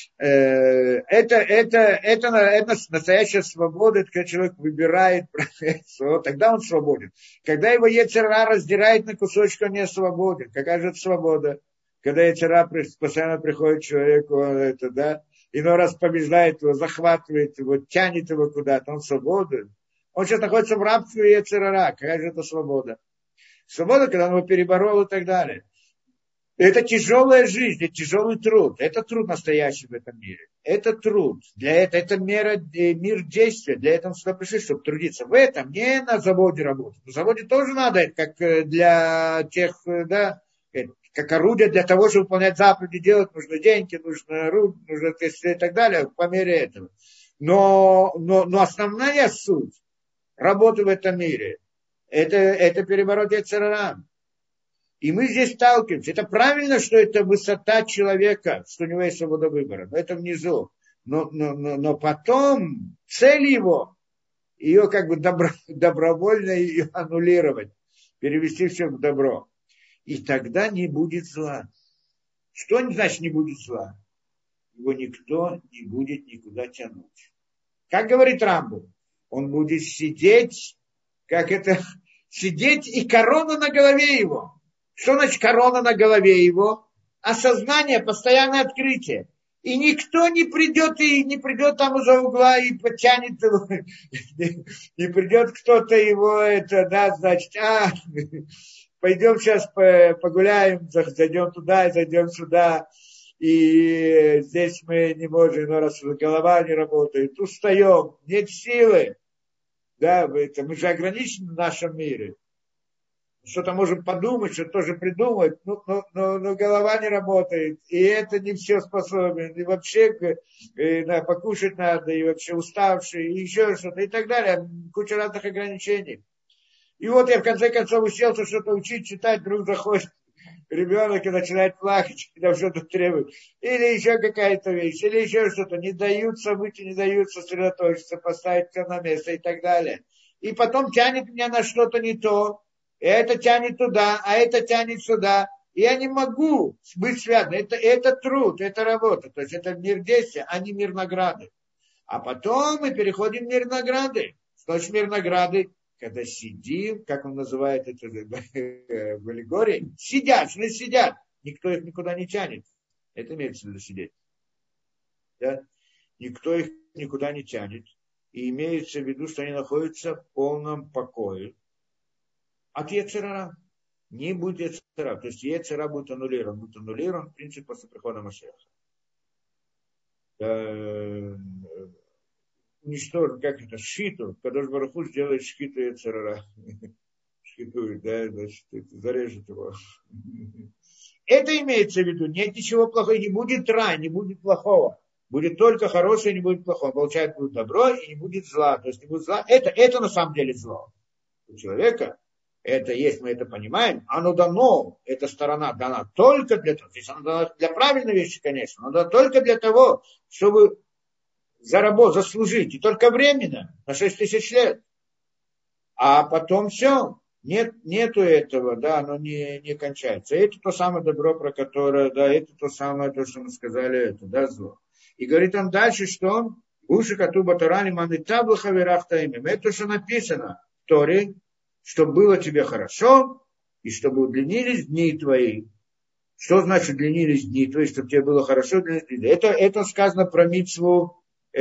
Это настоящая свобода, это когда человек выбирает, тогда он свободен. Когда его йецер ара раздирает на кусочки, он не свободен. Какая же это свобода? Когда йецер ара постоянно приходит к человеку, это, да, иной раз побеждает его, захватывает его, тянет его куда-то, он свободен. Он сейчас находится в рабстве йецер ара. Какая же это свобода? Свобода, когда он его переборол и так далее. Это тяжелая жизнь, это тяжелый труд. Это труд настоящий в этом мире. Это труд. Это мир действия. Для этого сюда пришли, чтобы трудиться. В этом не на заводе работать. На заводе тоже надо, как для тех, да, как орудие для того, чтобы выполнять заповеди, делать нужны деньги, нужно и так далее, по мере этого. Но основная суть работы в этом мире, это переворот йецер ара. И мы здесь сталкиваемся. Это правильно, что это высота человека, что у него есть свобода выбора. Но это внизу. Но потом цель его, ее как бы добровольно ее аннулировать, перевести все в добро. И тогда не будет зла. Что значит не будет зла? Его никто не будет никуда тянуть. Как говорит Рамбам, он будет сидеть, сидеть и корона на голове его. Что значит корона на голове его? Осознание, постоянное открытие. И никто не придет там из-за угла и потянет его. Не придет кто-то его, пойдем сейчас погуляем, зайдем туда, зайдем сюда. И здесь мы не можем, раз голова не работает, устаем, нет силы. Да, мы же ограничены в нашем мире. Что-то можем подумать, что-то тоже придумать, но голова не работает, и это не все способен, и вообще покушать надо, и вообще уставший, и еще что-то, и так далее, куча разных ограничений. И вот я в конце концов уселся что-то учить, читать, вдруг заходит ребенок и начинает плакать, когда что-то требует, или еще какая-то вещь, или еще что-то, не даются выйти, не даются сосредоточиться, поставить все на место и так далее. И потом тянет меня на что-то не то, и это тянет туда, а это тянет сюда. И я не могу быть связан. Это труд, это работа. То есть это мир действия, а не мир награды. А потом мы переходим в мир награды. Что значит мир награды? Когда сидим, как он называет это в аллегории, сидят, никто их никуда не тянет. Это имеется в виду сидеть. Да? Никто их никуда не тянет. И имеется в виду, что они находятся в полном покое. От йецер ара. Не будет йецер ара. То есть йецер ара будет аннулирован. Будет аннулирован, в принципе, после прихода Машиаха. Уничтожен, как это, шхиту. Кадош Барух Hu сделает шхиту йецер ара. Шхитует, да, значит, зарежет его. Это имеется в виду. Нет ничего плохого. Не будет ра, не будет плохого. Будет только хорошее, не будет плохого. Получает будет добро и не будет зла. То есть не будет зла. Это на самом деле зло. У человека это есть, мы это понимаем, оно дано, эта сторона дана только для того, то есть она дана для правильной вещи, конечно, но дана только для того, чтобы заслужить, и только временно, на 6000 лет. А потом все, нету этого, да, оно не кончается. Это то самое добро, про которое, да, это то самое, то, что мы сказали, это, да, зло. И говорит он дальше, что Уши Катуба Тарани Манитабу Хаверах Таимим. Это что написано в Торе, чтобы было тебе хорошо, и чтобы удлинились дни твои. Что значит удлинились дни твои, чтобы тебе было хорошо? Это сказано про мицву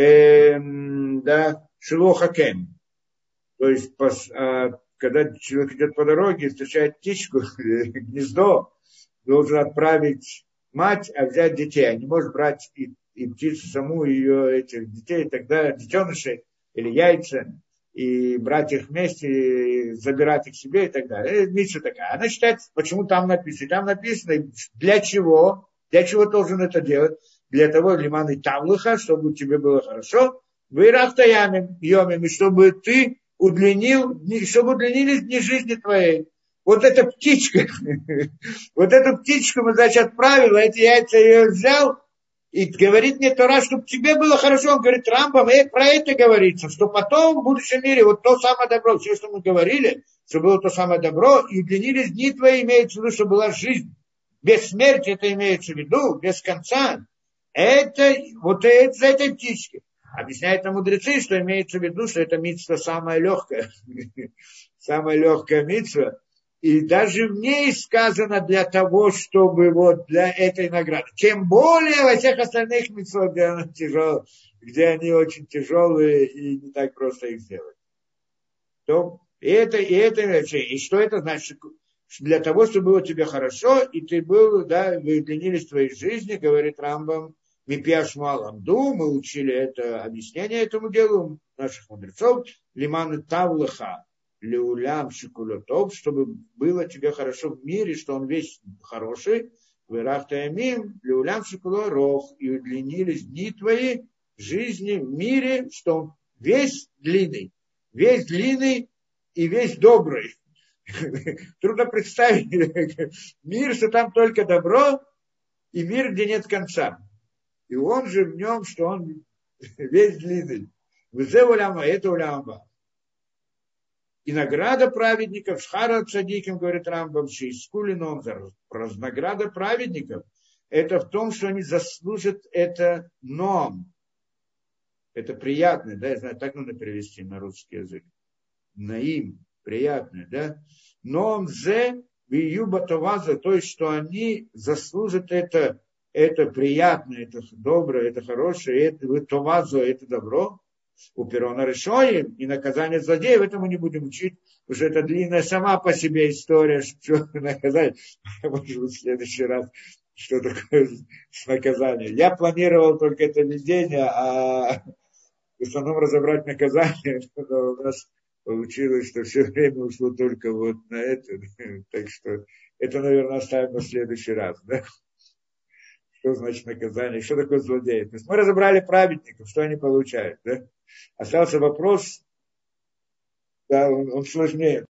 Шило Хакен. То есть, когда человек идет по дороге, встречает птичку, гнездо, должен отправить мать, а взять детей. А не может брать и птицу саму, ее этих детей и так далее, детенышей или яйца. и брать их вместе, и забирать их себе и так далее. Митцва такая. Она считает, почему там написано. Там написано, для чего? Для чего должен это делать? Для того, лиман и тавлыха, чтобы тебе было хорошо. Вырахта йомим, и чтобы ты чтобы удлинились дни жизни твоей. Вот эта птичка, вот эту птичку мы, значит, отправил, эти яйца ее взял, и говорит мне Тора, чтобы тебе было хорошо. Он говорит, Рамбам, про это говорится, что потом в будущем мире вот то самое добро, все, что мы говорили, что было то самое добро, и удлинились дни твои, имеется в виду, что была жизнь без смерти, это имеется в виду, без конца. Это вот это, с этой птички. Объясняют нам мудрецы, что имеется в виду, что это мицва самая легкая. Самая легкая мицва. И даже в ней сказано для того, чтобы вот для этой награды. Тем более во всех остальных мицвот, где они очень тяжелые и не так просто их сделать. И что это значит? Для того, чтобы было тебе хорошо, и ты был, да, вы удлинились твоей жизни, говорит Рамбам, Мипьяш Маламду, мы учили это объяснение этому делу наших мудрецов, Лиман Тавлаха, Леулям Шикулотов, чтобы было тебе хорошо в мире, что он весь хороший, Вырахтаямим, Леулям Шикулорох, и удлинились дни твои в жизни, в мире, что он весь длинный и весь добрый. Трудно представить мир, что там только добро, и мир, где нет конца. И он же в нем, что он весь длинный. Это уляма. И награда праведников, шхара цадиким, говорит Рамбам, шейскулином, награда праведников, это в том, что они заслужат это ном. Это приятно, да, я знаю, так надо перевести на русский язык. Наим, приятное, да. Ном зе виюба товаза, то есть, что они заслужат это приятное, это доброе, это хорошее, это товазу, это добро. У Перона решоем и наказание злодеев, это мы не будем учить, потому что это длинная сама по себе история, что наказать. Может быть, в следующий раз, что такое с наказанием. Я планировал только это введение, а в основном разобрать наказание, но у нас получилось, что все время ушло только вот на это. Так что это, наверное, оставим на следующий раз. Да? Что значит наказание? Что такое злодеи? То есть мы разобрали праведников, что они получают. Да? Остался вопрос, да, он сложнее.